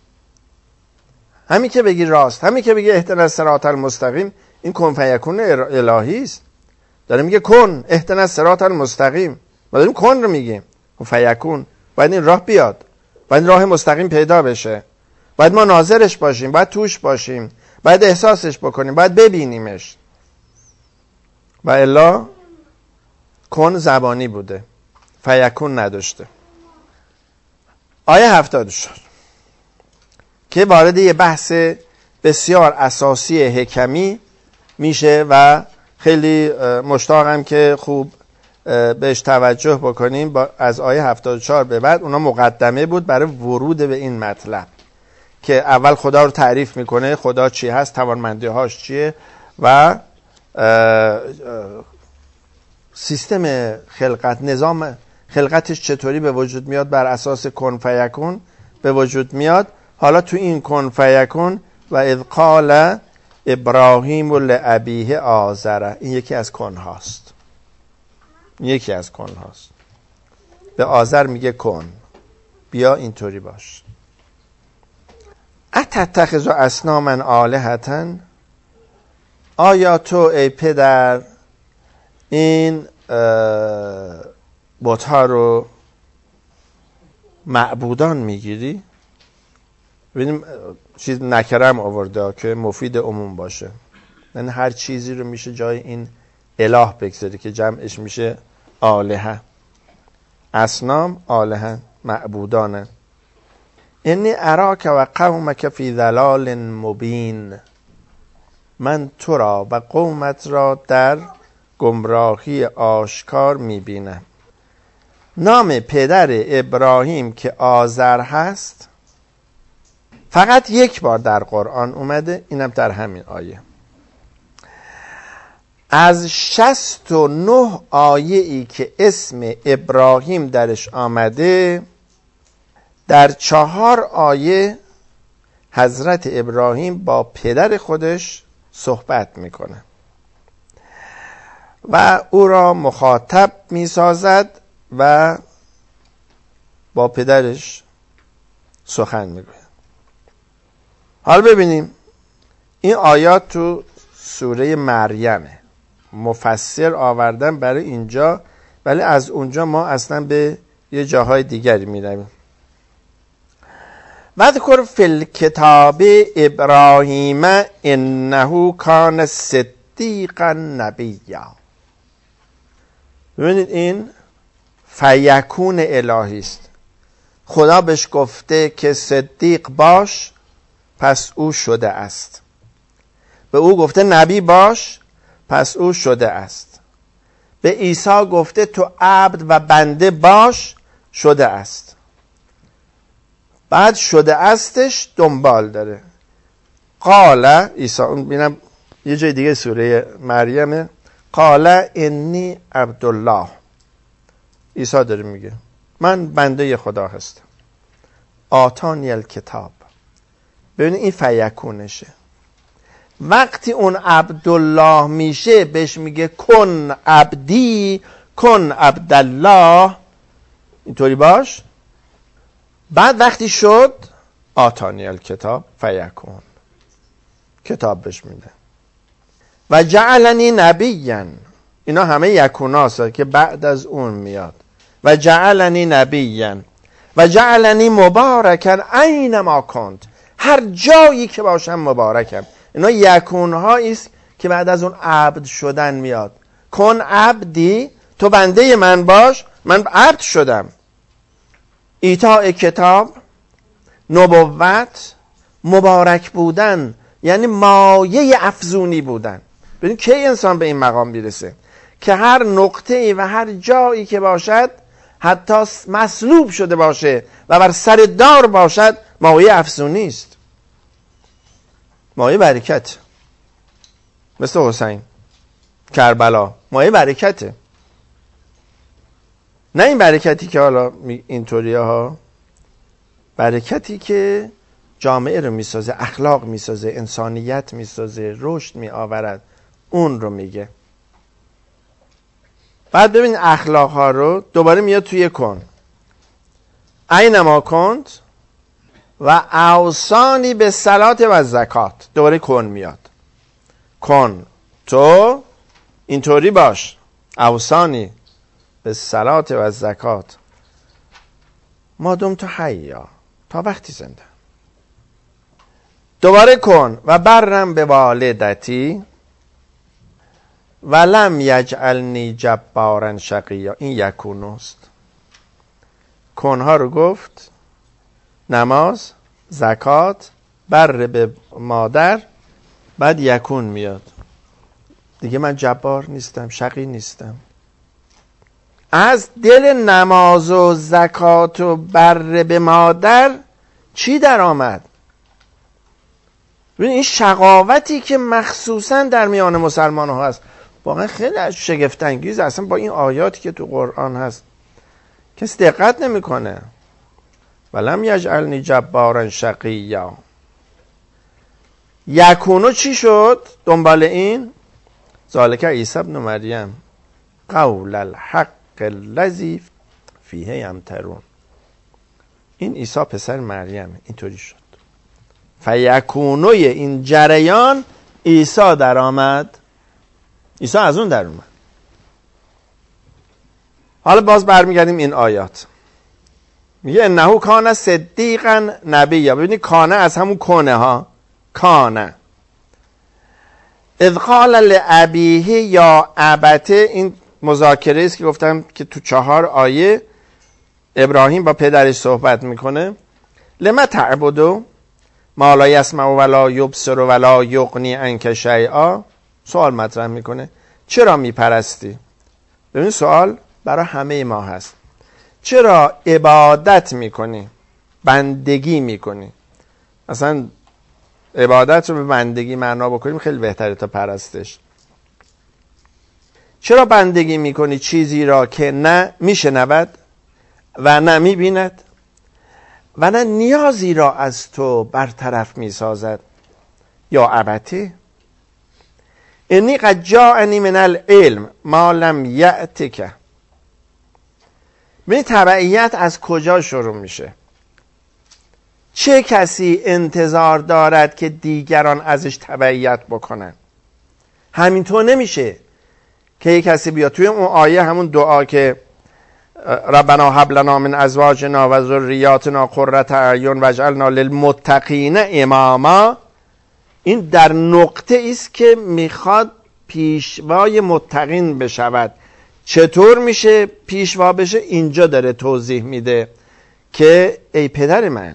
همین که بگی راست، همین که بگی اهدنا الصراط المستقیم، این کن فیکون الهی است. داره میگه کن اهدنا الصراط المستقیم، ما داریم کن رو میگیم. فیکون، باید این راه بیاد، باید راه مستقیم پیدا بشه، باید ما ناظرش باشیم، باید توش باشیم، باید احساسش بکنیم، باید ببینیمش. و الا کن زبانی بوده، فیکون نداشته. آیه 74 که وارد یه بحث بسیار اساسی حکمی میشه و خیلی مشتاقم که خوب بهش توجه بکنیم. از آیه 74 به بعد اونا مقدمه بود برای ورود به این مطلب که اول خدا رو تعریف میکنه، خدا چی هست، توانمندی هاش چیه و سیستم خلقت، نظام خلقتش چطوری به وجود میاد، بر اساس کن فیکون به وجود میاد. حالا تو این کن فیکون و اذ قال ابراهیم لابیه آزر، این یکی از کن هاست، یکی از کن هاست. به آزر میگه کن، بیا اینطوری باش. اتتخذ اصناما آلهة، آیا تو ای پدر این بت‌ها رو معبودان میگیری؟ ببینیم چیز نکرم آورده که مفید عموم باشه، یعنی هر چیزی رو میشه جای این اله بگذاری که جمعش میشه آلهه. اصنام آلهه، معبودانه. انی اراک و قومک فی ضلال مبین، من تو را و قومت را در گمراهی آشکار میبینم. نام پدر ابراهیم که آزر هست فقط یک بار در قرآن اومده، اینم در همین آیه. از 69 آیه ای که اسم ابراهیم درش آمده، در 4 آیه حضرت ابراهیم با پدر خودش صحبت میکنه و او را مخاطب میسازد و با پدرش سخن میگوید. حالا ببینیم این آیات تو سوره مریمه، مفسر آوردن برای اینجا، ولی از اونجا ما اصلا به یه جاهای دیگری میرویم. وذکر فی الکتاب ابراهیم انه کان صدیقا نبیا. ببینید این فیکون الهی است. خدا بهش گفته که صدیق باش، پس او شده است. به او گفته نبی باش، پس او شده است. به عیسی گفته تو عبد و بنده باش، شده است. بعد شده استش دنبال داره. قال عیسی، ببینم یه جای دیگه سوره مریمه، قال انی عبدالله. عیسی داره میگه من بنده خدا هستم. آتانی الکتاب. ببینید این فیکونشه. وقتی اون عبدالله میشه بهش میگه کن عبدی، کن عبدالله، اینطوری باش. بعد وقتی شد آتانی الکتاب فیکون، کتاب بهش میده. و جعلنی نبیا، اینا همه یکوناست که بعد از اون میاد. و جعلنی نبیا و جعلنی مبارکا اینما کنت، هر جایی که باشم مبارکم. اینا یکونهایی است که بعد از اون عبد شدن میاد. کن عبدی، تو بنده من باش، من عبد شدم. ایتاء کتاب، نبوت، مبارک بودن، یعنی مایه افزونی بودن. ببین کی انسان به این مقام میرسه که هر نقطه‌ای و هر جایی که باشد، حتی مصلوب شده باشه و بر سر دار باشد، مایه افزونی است، مایه برکت. مثل حسین کربلا، مایه برکته. نه این برکتی که حالا اینطوریه ها، برکتی که جامعه رو میسازه، اخلاق میسازه، انسانیت میسازه، رشد میآورد، اون رو میگه. بعد ببین اخلاق ها رو دوباره میاد توی کن. اینما کنت و اوصانی به صلات و زکات. دوباره کن میاد. کن تو اینطوری باش. اوصانی به صلات و زکات ما دمت حیا، تا وقتی زنده. دوباره کن و برم به والدتی و لم یجعلنی جبارا شقیا. این یکونوست. کنها رو گفت، نماز، زکات، بر به مادر، بعد یکون میاد. دیگه من جبار نیستم، شقی نیستم. از دل نماز و زکات و بر به مادر چی در آمد؟ ببین این شقاوتی که مخصوصا در میان مسلمان ها هست واقعا خیلی شگفت انگیز. اصلا با این آیاتی که تو قرآن هست کسی دقت نمیکنه. ولم یجعلنی جبارا شقیا. یکونو چی شد دنبال این؟ ذالک عیسی ابن مریم قول الحق الذی فیه یمترون. این عیسی پسر مریم اینطوری شد. فیکونوی این جریان عیسی در آمد. عیسی از اون در اومد. حالا باز برمیگردیم این آیات. میگه انه کان صدیقا نبیا. ببینید کانه از همون کنه ها. کانه اذ قال لابیه یا ابته. این مذاکره است که گفتم که تو 4 آیه ابراهیم با پدرش صحبت میکنه. لما تعبدو ما لا یسمع ولا یبصر ولا یغنی عنک شیئا. سوال مطرح میکنه چرا میپرستی؟ ببین سوال برای همه ما هست. چرا عبادت میکنی؟ بندگی میکنی؟ اصلا عبادت رو به بندگی معنا بکنیم خیلی بهتره تا پرستش. چرا بندگی میکنی چیزی را که نه میشنود و نه میبیند و نه نیازی را از تو برطرف میسازد؟ یا ابتی انی قد جاءنی من العلم ما لم یأتک. ببین تبعیت از کجا شروع میشه؟ چه کسی انتظار دارد که دیگران ازش تبعیت بکنن؟ همینطور نمیشه که یک کسی بیاد توی اون آیه همون دعا که ربنا هب لنا من ازواجنا و ذریاتنا قرة اعین واجعلنا للمتقین اماما. این در نقطه است که میخواد پیشوای متقین بشود. چطور میشه پیشوا بشه؟ اینجا داره توضیح میده که ای پدر من،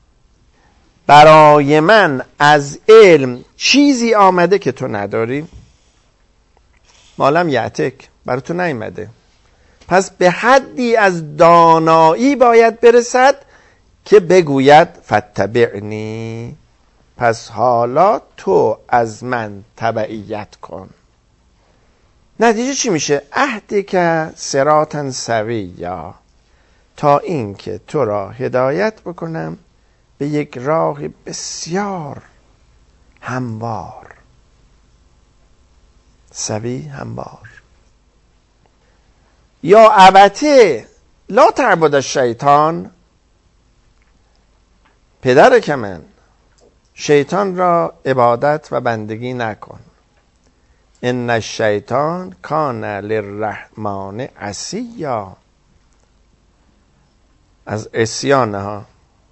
برای من از علم چیزی آمده که تو نداری؟ مالم یعتک، برای تو نیامده. پس به حدی از دانایی باید برسد که بگوید فتبعنی، پس حالا تو از من تبعیت کن. نتیجه چی میشه؟ عهدی که صراطا سویا، تا این که تو را هدایت بکنم به یک راه بسیار هموار. سوی هموار. یا ابته لا تعبد الشیطان. پدر که من، شیطان را عبادت و بندگی نکن. ان الشیطان کان للرحمن عصیا. از عصیان ها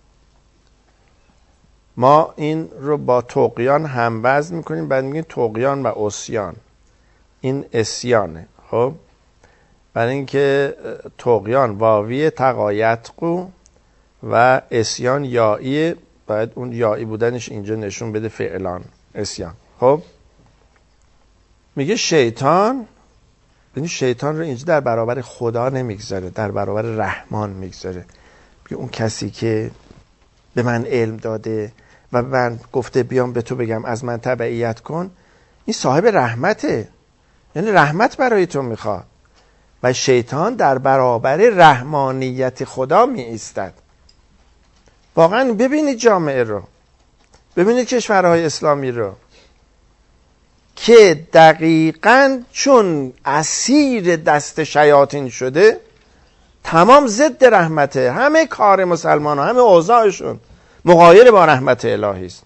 ما این رو با طغیان هم وزن میکنیم، بعد میگیم طغیان و عصیان. این عصیانه. خب برای اینکه طغیان واوی تقایتقو و عصیان یایی، باید اون یایی بودنش اینجا نشون بده فعلان عصیان. خب میگه شیطان، یعنی شیطان رو اینجا در برابر خدا نمیگذاره، در برابر رحمان میگذاره. میگه اون کسی که به من علم داده و من گفته بیام به تو بگم از من تبعیت کن، این صاحب رحمته، یعنی رحمت برای تو میخواد. و شیطان در برابر رحمانیت خدا می ایستد. واقعا ببینید جامعه رو، ببینید کشورهای اسلامی رو که دقیقاً چون اسیر دست شیاطین شده تمام ضد رحمته. همه کار مسلمان ها، همه اوضاعشون مغایر با رحمت الهی است.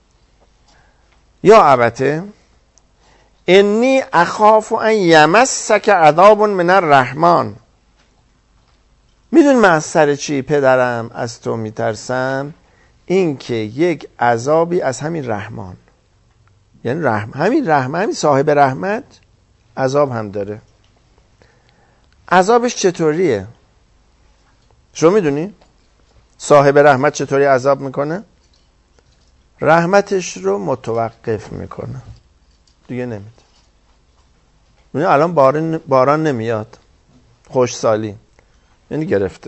یا ابته انی اخاف ان یمسک عذاب من الرحمن. میدون من از سر چی پدرم از تو میترسم؟ این که یک عذابی از همین رحمان، یعنی همین صاحب رحمت عذاب هم داره. عذابش چطوریه؟ شما میدونی صاحب رحمت چطوری عذاب میکنه؟ رحمتش رو متوقف میکنه، دیگه نمیده. میدونی الان باران نمیاد، خوشسالی، یعنی گرفته.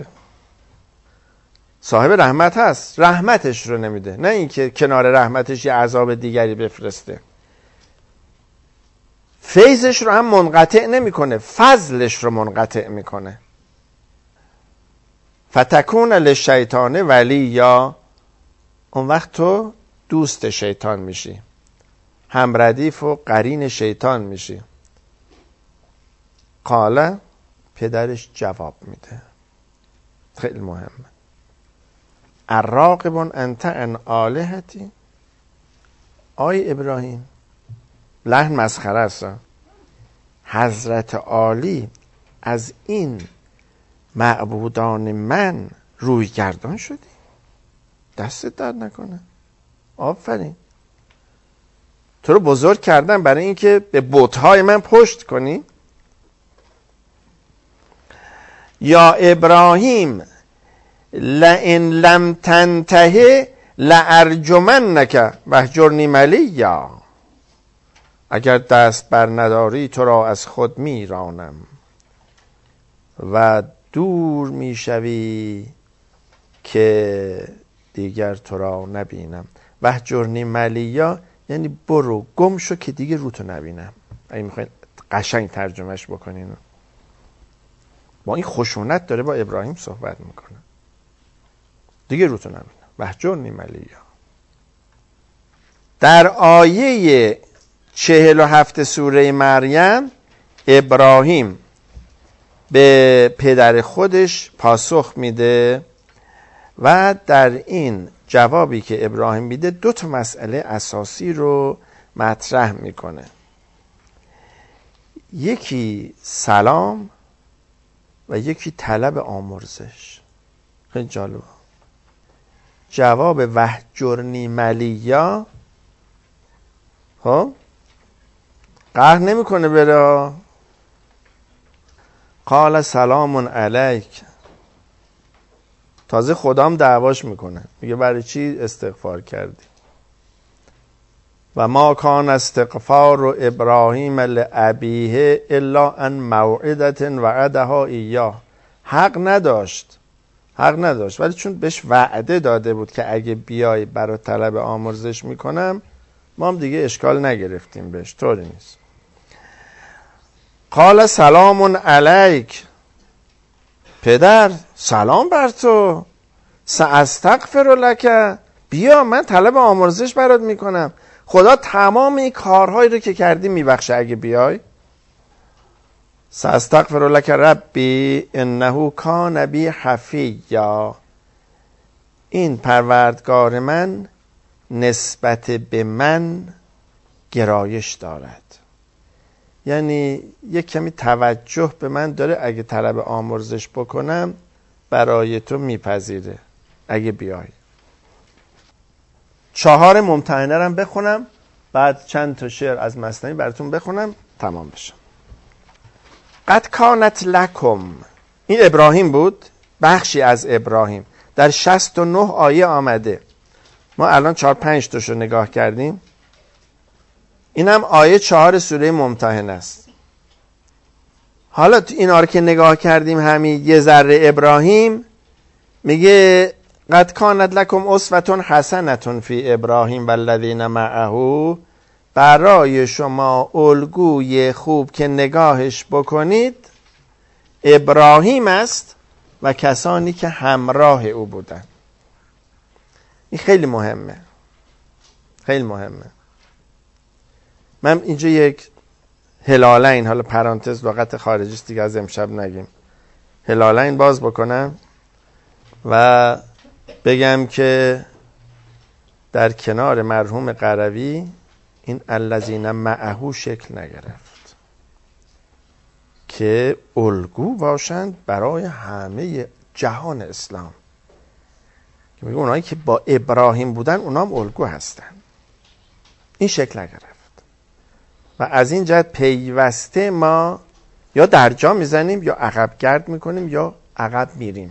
صاحب رحمت هست، رحمتش رو نمیده، نه اینکه کنار رحمتش یه عذاب دیگری بفرسته. فیضش رو هم منقطع نمیکنه، فضلش رو منقطع میکنه. فتکون للشیطان ولیا، اون وقت تو دوست شیطان میشی، همردیف و قرین شیطان میشی. قاله، پدرش جواب میده، خیلی مهمه. الراغب انت عن آلهتی. آی ابراهیم، لحن مسخره است، حضرت عالی از این معبودان من روی گردان شدی؟ دستت درد نکنه، آفرین. تو رو بزرگ کردم برای اینکه به بت‌های من پشت کنی. یا ابراهیم لئن لم تنته لارجمنک واهجرنی ملیا. اگر دست بر نداری تو را از خود میرانم و دور میشوی که دیگر تو را نبینم. واهجرنی ملیا یعنی برو گم شو که دیگه رو تو نبینم. اگه میخواین قشنگ ترجمهش بکنین، با این خشونت داره با ابراهیم صحبت میکنه، دیگه رو تو نبینم. واهجرنی ملیا. در آیه 47 سوره مریم ابراهیم به پدر خودش پاسخ میده و در این جوابی که ابراهیم میده 2 تا مسئله اساسی رو مطرح میکنه. یکی سلام و یکی طلب آمرزش. خیلی جالبه. جواب واهجرنی ملیا قهر نمیکنه بره. قال سلام علیک. تازه خدام دعواش میکنه، میگه برای چی استغفار کردی؟ و ما کان استغفار ابراهیم لابیه الا عن موعده وعدها ایاه. حق نداشت ولی چون بهش وعده داده بود که اگه بیای برای طلب آمرزش میکنم، ما هم دیگه اشکال نگرفتیم بهش. طوری نیست. قال سلام علیک. پدر سلام بر تو. ساستغفر لک. بیا من طلب آمرزش برات میکنم. خدا تمام این کارهایی رو که کردی میبخشه اگه بیای. ساستغفر لک ربی انه کان بی حفیا. این پروردگار من نسبت به من گرایش دارد، یعنی یک کمی توجه به من داره. اگه طلب آمرزش بکنم برای تو میپذیره اگه بیای. 4 ممتحنه رم بخونم، بعد چند تا شعر از مثنوی براتون بخونم تمام بشم. قد کانت لکم. این ابراهیم بود، بخشی از ابراهیم در 69 آیه آمده. ما الان 4-5 تاشو نگاه کردیم. اینم آیه 4 سوره ممتحنه است. حالا تو اینا رو که نگاه کردیم همین یه ذره ابراهیم میگه قد کانت لکم اسوة حسنة فی ابراهیم والذین معه. برای شما الگوی خوب که نگاهش بکنید ابراهیم است و کسانی که همراه او بودن. این خیلی مهمه، خیلی مهمه. من اینجا یک هلالین، حالا پرانتز لغت خارجی است دیگه، از امشب نگیم، هلالین باز بکنم و بگم که در کنار مرحوم قروی این الذین معه شکل نگرفت که الگو باشند برای همه جهان اسلام، که میگه اونایی که با ابراهیم بودن اونام الگو هستن. این شکل نگرفت و از این جهت پیوسته ما یا درجا میزنیم یا عقب گرد میکنیم یا عقب میریم.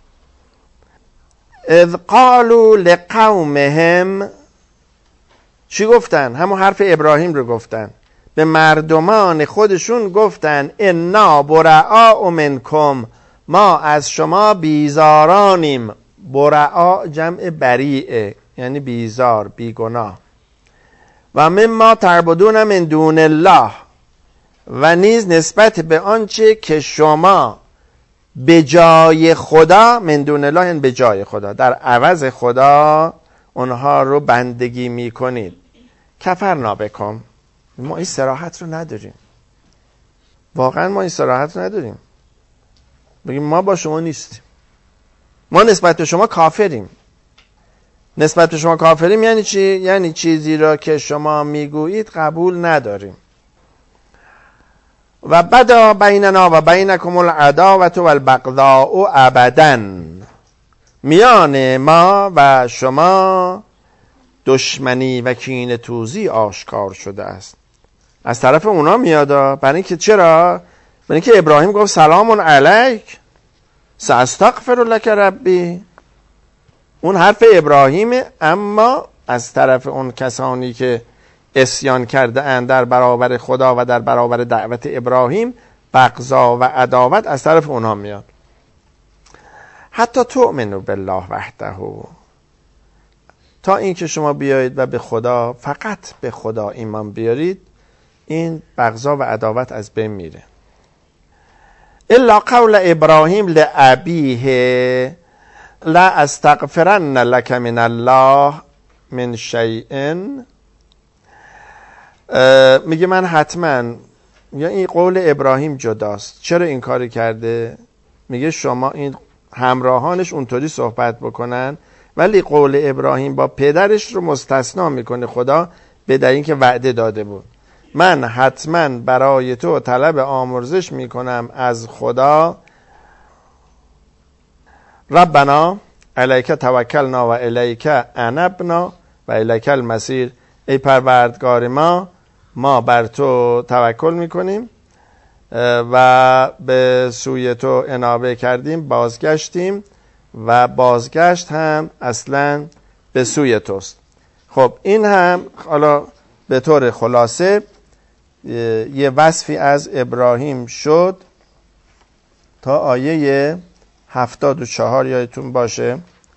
اذ قالوا لقومهم، چی گفتن؟ همون حرف ابراهیم رو گفتن. به مردمان خودشون گفتن انا براء منکم، ما از شما بیزارانیم. براء جمع بریئه، یعنی بیزار، بیگناه. و مما تعبدون من دون الله، و نیز نسبت به آنچه که شما به جای خدا، من دون الله یعنی به جای خدا، در عوض خدا اونها رو بندگی میکنید. کفرنا بکم، ما این صراحت رو نداریم، واقعا ما این صراحت رو نداریم. بگیم ما با شما نیستیم، ما نسبت به شما کافریم. نسبت به شما کافریم یعنی چی؟ یعنی چیزی را که شما میگویید قبول نداریم. و بدا بیننا و بینکم العداوة والبغضاء ابدا، میان ما و شما دشمنی و کینه توزی آشکار شده است. از طرف اونا میاد. برای اینکه چرا؟ برای اینکه ابراهیم گفت سلام علیک ساستغفر لک ربی، اون حرف ابراهیمه، اما از طرف اون کسانی که عصیان کرده اند در برابر خدا و در برابر دعوت ابراهیم، بغضا و عداوت از طرف اونها میاد. حتی تؤمنوا بالله وحده، تا اینکه شما بیایید و به خدا، فقط به خدا ایمان بیارید، این بغضا و عداوت از بین میره. الا قول ابراهیم لابیه لا استغفرن لک من الله من شیء، میگه من حتما، یا این قول ابراهیم جداست. چرا این کاری کرده؟ میگه شما این همراهانش اونطوری صحبت بکنن، ولی قول ابراهیم با پدرش رو مستثنا میکنه خدا، به دلیل که وعده داده بود من حتما برای تو طلب آمرزش میکنم از خدا. ربنا الیک توکلنا و الیک انبنا و الیک المصیر، ای پروردگار ما بر تو توکل میکنیم و به سوی تو انابه کردیم، بازگشتیم و بازگشت هم اصلا به سوی توست. خب این هم حالا به طور خلاصه یه وصفی از ابراهیم شد تا آیه 74 یادتون باشه.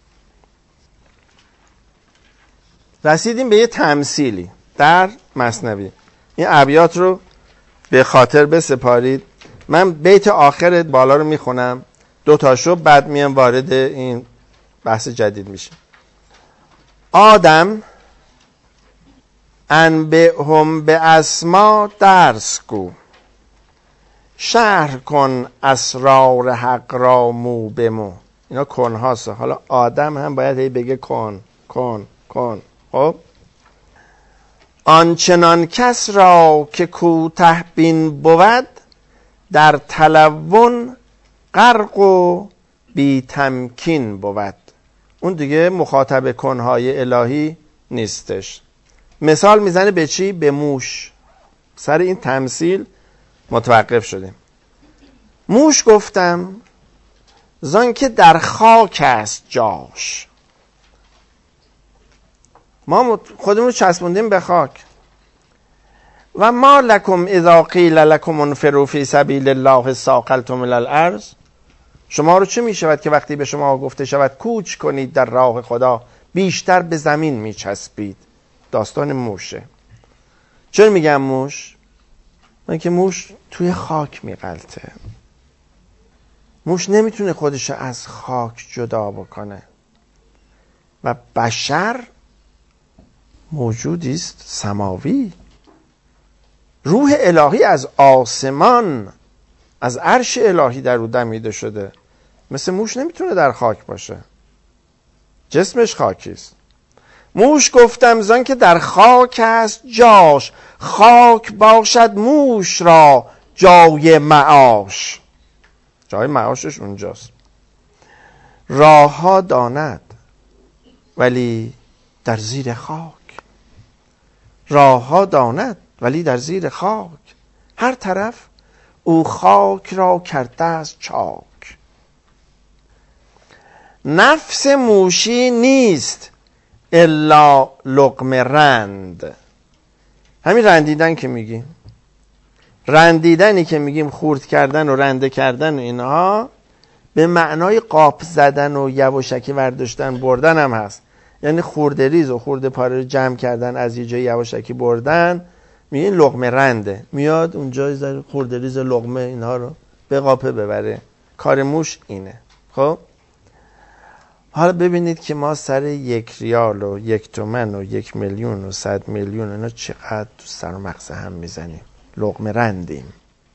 رسیدیم به یه تمثیلی در مثنوی. این ابیات رو به خاطر بسپارید. من بیت آخر بالا رو میخونم، 2 تاشو، بعد میام وارد این بحث جدید میشه. آدم انبئهم به اسما درس گو، شرح کن اسرار حق را مو به مو. اینا کنهاست. حالا آدم هم باید هی بگه کن. خب آنچنان کس را که کوته بین بود، در تلون غرق و بی تمکین بود. اون دیگه مخاطب کنهای الهی نیستش. مثال میزنه به چی؟ به موش. سر این تمثیل متوقف شدیم. موش گفتم زان که در خاک است جاش. ما خودمون چسبوندیم به خاک. و ما لکم اذا قیل لکم انفروا فی سبیل الله ثاقلتم الی الارض، شما رو چه می شود که وقتی به شما گفته شود کوچ کنید در راه خدا، بیشتر به زمین می چسبید؟ داستان موشه. چرا میگم موش؟ من که موش توی خاک می غلطه. موش نمیتونه خودش از خاک جدا بکنه و بشر موجودی است سماوی، روح الهی از آسمان، از عرش الهی در او دمیده شده. مثل موش نمیتونه در خاک باشه، جسمش خاکی است. موش گفتم زان که در خاک است جاش، خاک باشد موش را جای معاش. جای معاشش اونجاست. راه ها داند ولی در زیر خاک، راه ها داند ولی در زیر خاک. هر طرف او خاک را کرده است چاک. نفس موشی نیست الا لقمه رند. همین رندیدن که میگیم، رندیدنی که میگیم خورد کردن و رنده کردن و اینها، به معنای قاپ زدن و یواشکی ورداشتن بردن هم هست. یعنی خورده ریز و خورده پاره رو جمع کردن، از یه جای یواشکی بردن، میگه لقمه رنده. میاد اونجا خورده ریز لقمه اینها رو به قاپه ببره. کار موش اینه. خب حالا ببینید که ما سر 1 ریال و 1 تومن و 1 میلیون و 100 میلیون اینا چقدر تو سر و مغز هم میزنیم، لقمه رندیم.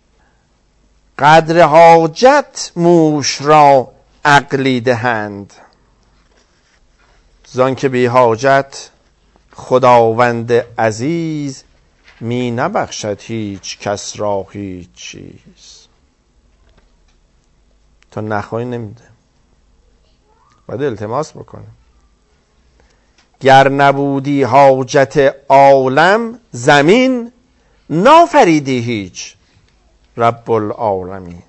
قدر حاجت موش را عقلی دهند، زان که بی حاجت خداوند عزیز، می نبخشد هیچ کس را هیچ چیز. تا نخواهی نمیده، باید التماس بکنه. گر نبودی حاجت عالم زمین، نافریدی هیچ رب العالمین.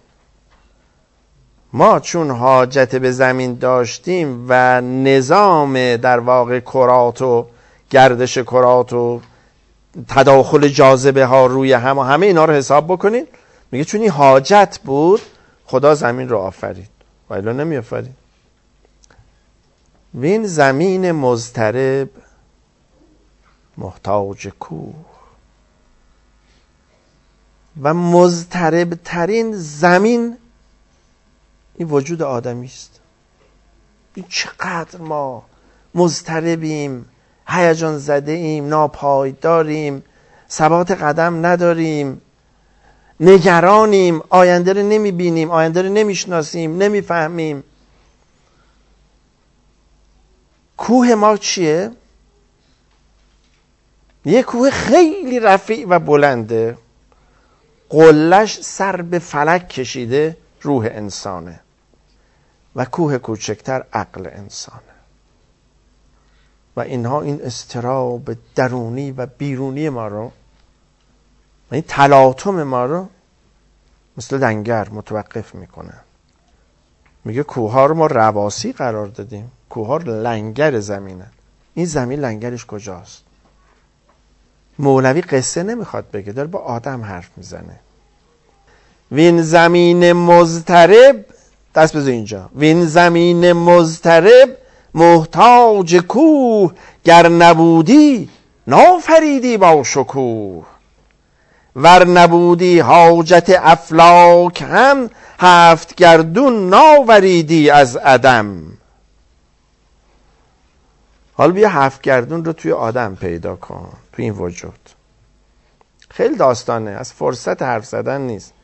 ما چون حاجت به زمین داشتیم و نظام در واقع کرات و گردش کرات و تداخل جاذبه ها روی هم و همه اینا رو حساب بکنید، میگه چون این حاجت بود خدا زمین رو آفرید، و الا نمی آفرید. وین زمین مضطرب محتاج کوه، و مضطرب ترین زمین این وجود آدمی است. این چقدر ما مضطربیم، هیجان زده ایم، ناپایداریم، ثبات قدم نداریم، نگرانیم، آینده رو نمیبینیم، آینده رو نمیشناسیم، نمیفهمیم. کوه ما چیه؟ یه کوه خیلی رفیع و بلنده، قله‌اش سر به فلک کشیده، روح انسانه، و کوه کوچکتر عقل انسانه. و اینها این اضطراب درونی و بیرونی ما رو، و این تلاطم ما رو مثل لنگر متوقف میکنه. میگه کوه ها رو ما رواسی قرار دادیم، کوه ها لنگر زمینه. این زمین لنگرش کجاست؟ مولوی قصه نمیخواد بگه، داره با آدم حرف میزنه. وین زمین مضطرب، دست بذار اینجا، وین زمین مضطرب محتاج کوه، گر نبودی نافریدی با شکوه. ور نبودی حاجت افلاک هم، 7 گردون ناوریدی از عدم. حالا بیا 7 گردون رو توی آدم پیدا کن، توی این وجود. خیلی داستانه، از فرصت حرف زدن نیست.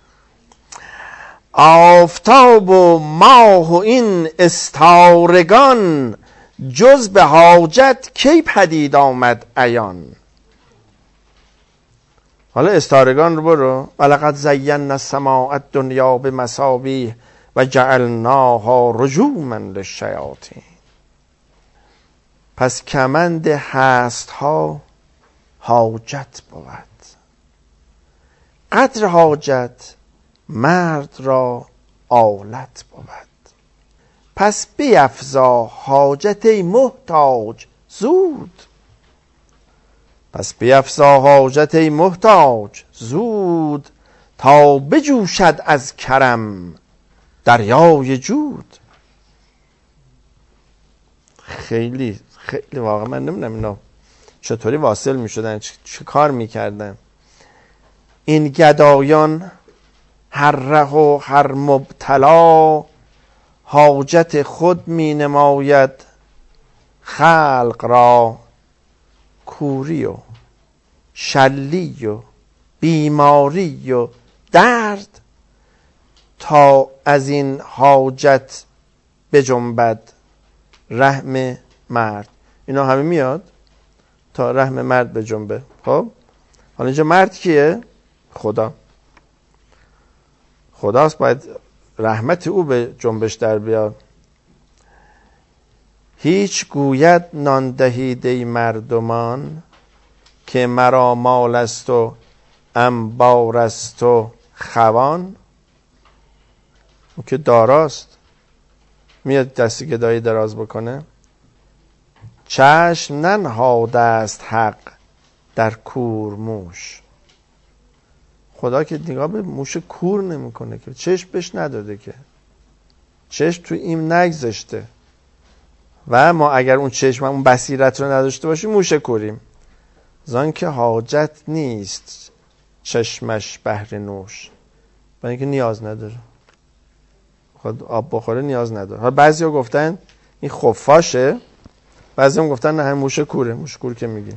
آفتاب و ماه و این استارگان، جز به حاجت کی پدید آمد عیان. حالا استارگان رو برو. ولقد زینا السماء الدنیا بمصابیح و جعلناها رجوما للشیاطین. پس کمند هست ها حاجت بود. قدر حاجت مرد را آلت بود. پس بیفزا حاجت ای محتاج زود. پس بیفزا حاجت ای محتاج زود، تا بجوشد از کرم دریای جود. خیلی خیلی واقعا من نمیدونم اینا چطوری واصل میشدن، چه کار میکردن. این گدایان هر ره و هر مبتلا، حاجت خود می نماید خلق را. کوری و شلی و بیماری و درد تا از این حاجت بجنبد رحم مرد. اینا همه میاد تا رحم مرد بجنبه. خب حالا اینجا مرد کیه؟ خداست، باید رحمت او به جنبش در بیاد. هیچ گوید نان دهید ای مردمان، که مرا مال است و انبار است و خوان. او که داراست میاد دستی گدایی دراز بکنه. چشم ننهاده است حق در کور موش. خدا که نگاه به موش کور نمیکنه که، چشم بهش نداده که، چشم تو این نگذاشته و ما اگر اون چشم اون بصیرت رو نداشته باشیم موش کوریم. زان که حاجت نیست چشمش بهر نوش، برای اینکه نیاز نداره، خود آب بخوره نیاز نداره. حالا بعضیا گفتن این خفاشه، بعضیا گفتن نه موش کوره. موش کور که میگیم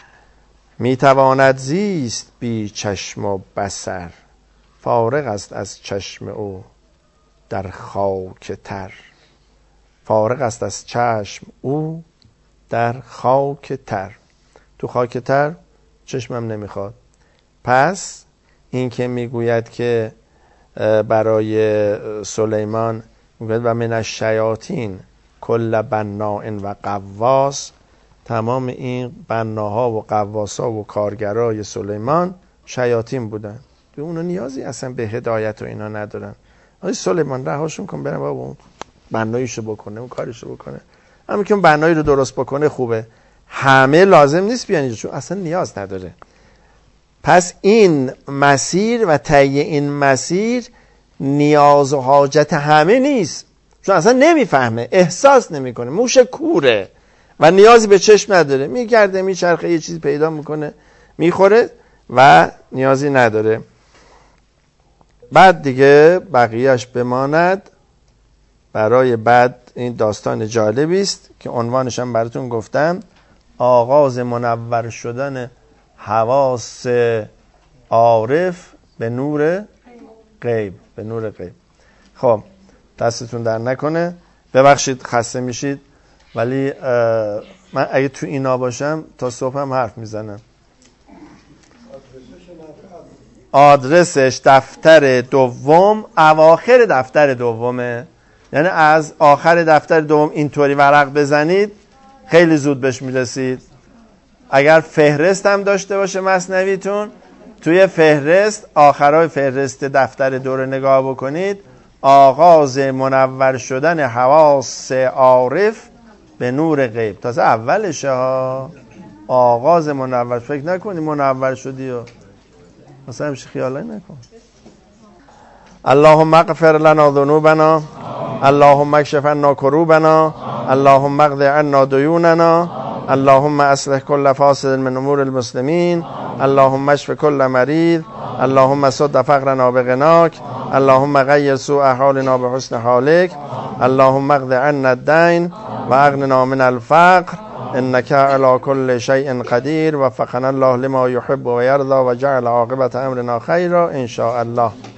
میتواند زیست بی چشم و بصر، فارغ است از چشم او در خاک تر. فارغ است از چشم او در خاک تر. تو خاک تر چشمم نمیخواد. پس این که میگوید که برای سلیمان میگوید و من الشیاطین کل بناء و غواص، تمام این بناها و غواصا و کارگرای سلیمان شیاطین بودن. به اونا نیازی اصلا به هدایت و اینا ندارن. آقای سلیمان رهاشون کن برن بابا اون بناییشو بکنه، اون کارشو بکنه. همین که اون بنایی رو درست بکنه خوبه. همه لازم نیست بیان اینجا، چون اصلا نیاز نداره. پس این مسیر و طی این مسیر نیاز و حاجت همه نیست، چون اصلا نمیفهمه، احساس نمیکنه، موش کوره و نیازی به چشم نداره، میگرده میچرخه یه چیزی پیدا میکنه میخوره و نیازی نداره. بعد دیگه بقیهش بماند برای بعد. این داستان جالبی است که عنوانش هم براتون گفتم، آغاز منور شدن حواس عارف به نور غیب. به نور غیب. خب دستتون در نکنه، ببخشید خسته میشید، ولی من اگه تو اینا باشم تا صبح هم حرف میزنم. آدرسش دفتر دوم، اواخر دفتر دومه، یعنی از آخر دفتر دوم اینطوری ورق بزنید خیلی زود بهش میرسید. اگر فهرست هم داشته باشه مثنویتون، توی فهرست آخرای فهرست دفتر دو رو نگاه بکنید، آغاز منور شدن حواس عارف به نور غیب. تازه اولشه ها، آغاز منور. فکر نکنی منور شدی و مثلا همشه خیالای نکن. اللهم اغفر لنا ذنوبنا، اللهم اکشف عنا کروبنا، اللهم اقض عنا دیوننا، اللهم اصلح كل فاسد من امور المسلمين، اللهم اشف كل مريض، اللهم سد فقرنا بغناك، اللهم غير سوء حالنا بحسن حالك، اللهم اقض عنا الدين واغننا من الفقر، انك على كل شيء قدير. وفقنا الله لما يحب ويرضى وجعل عاقبة امرنا خيرا ان شاء الله.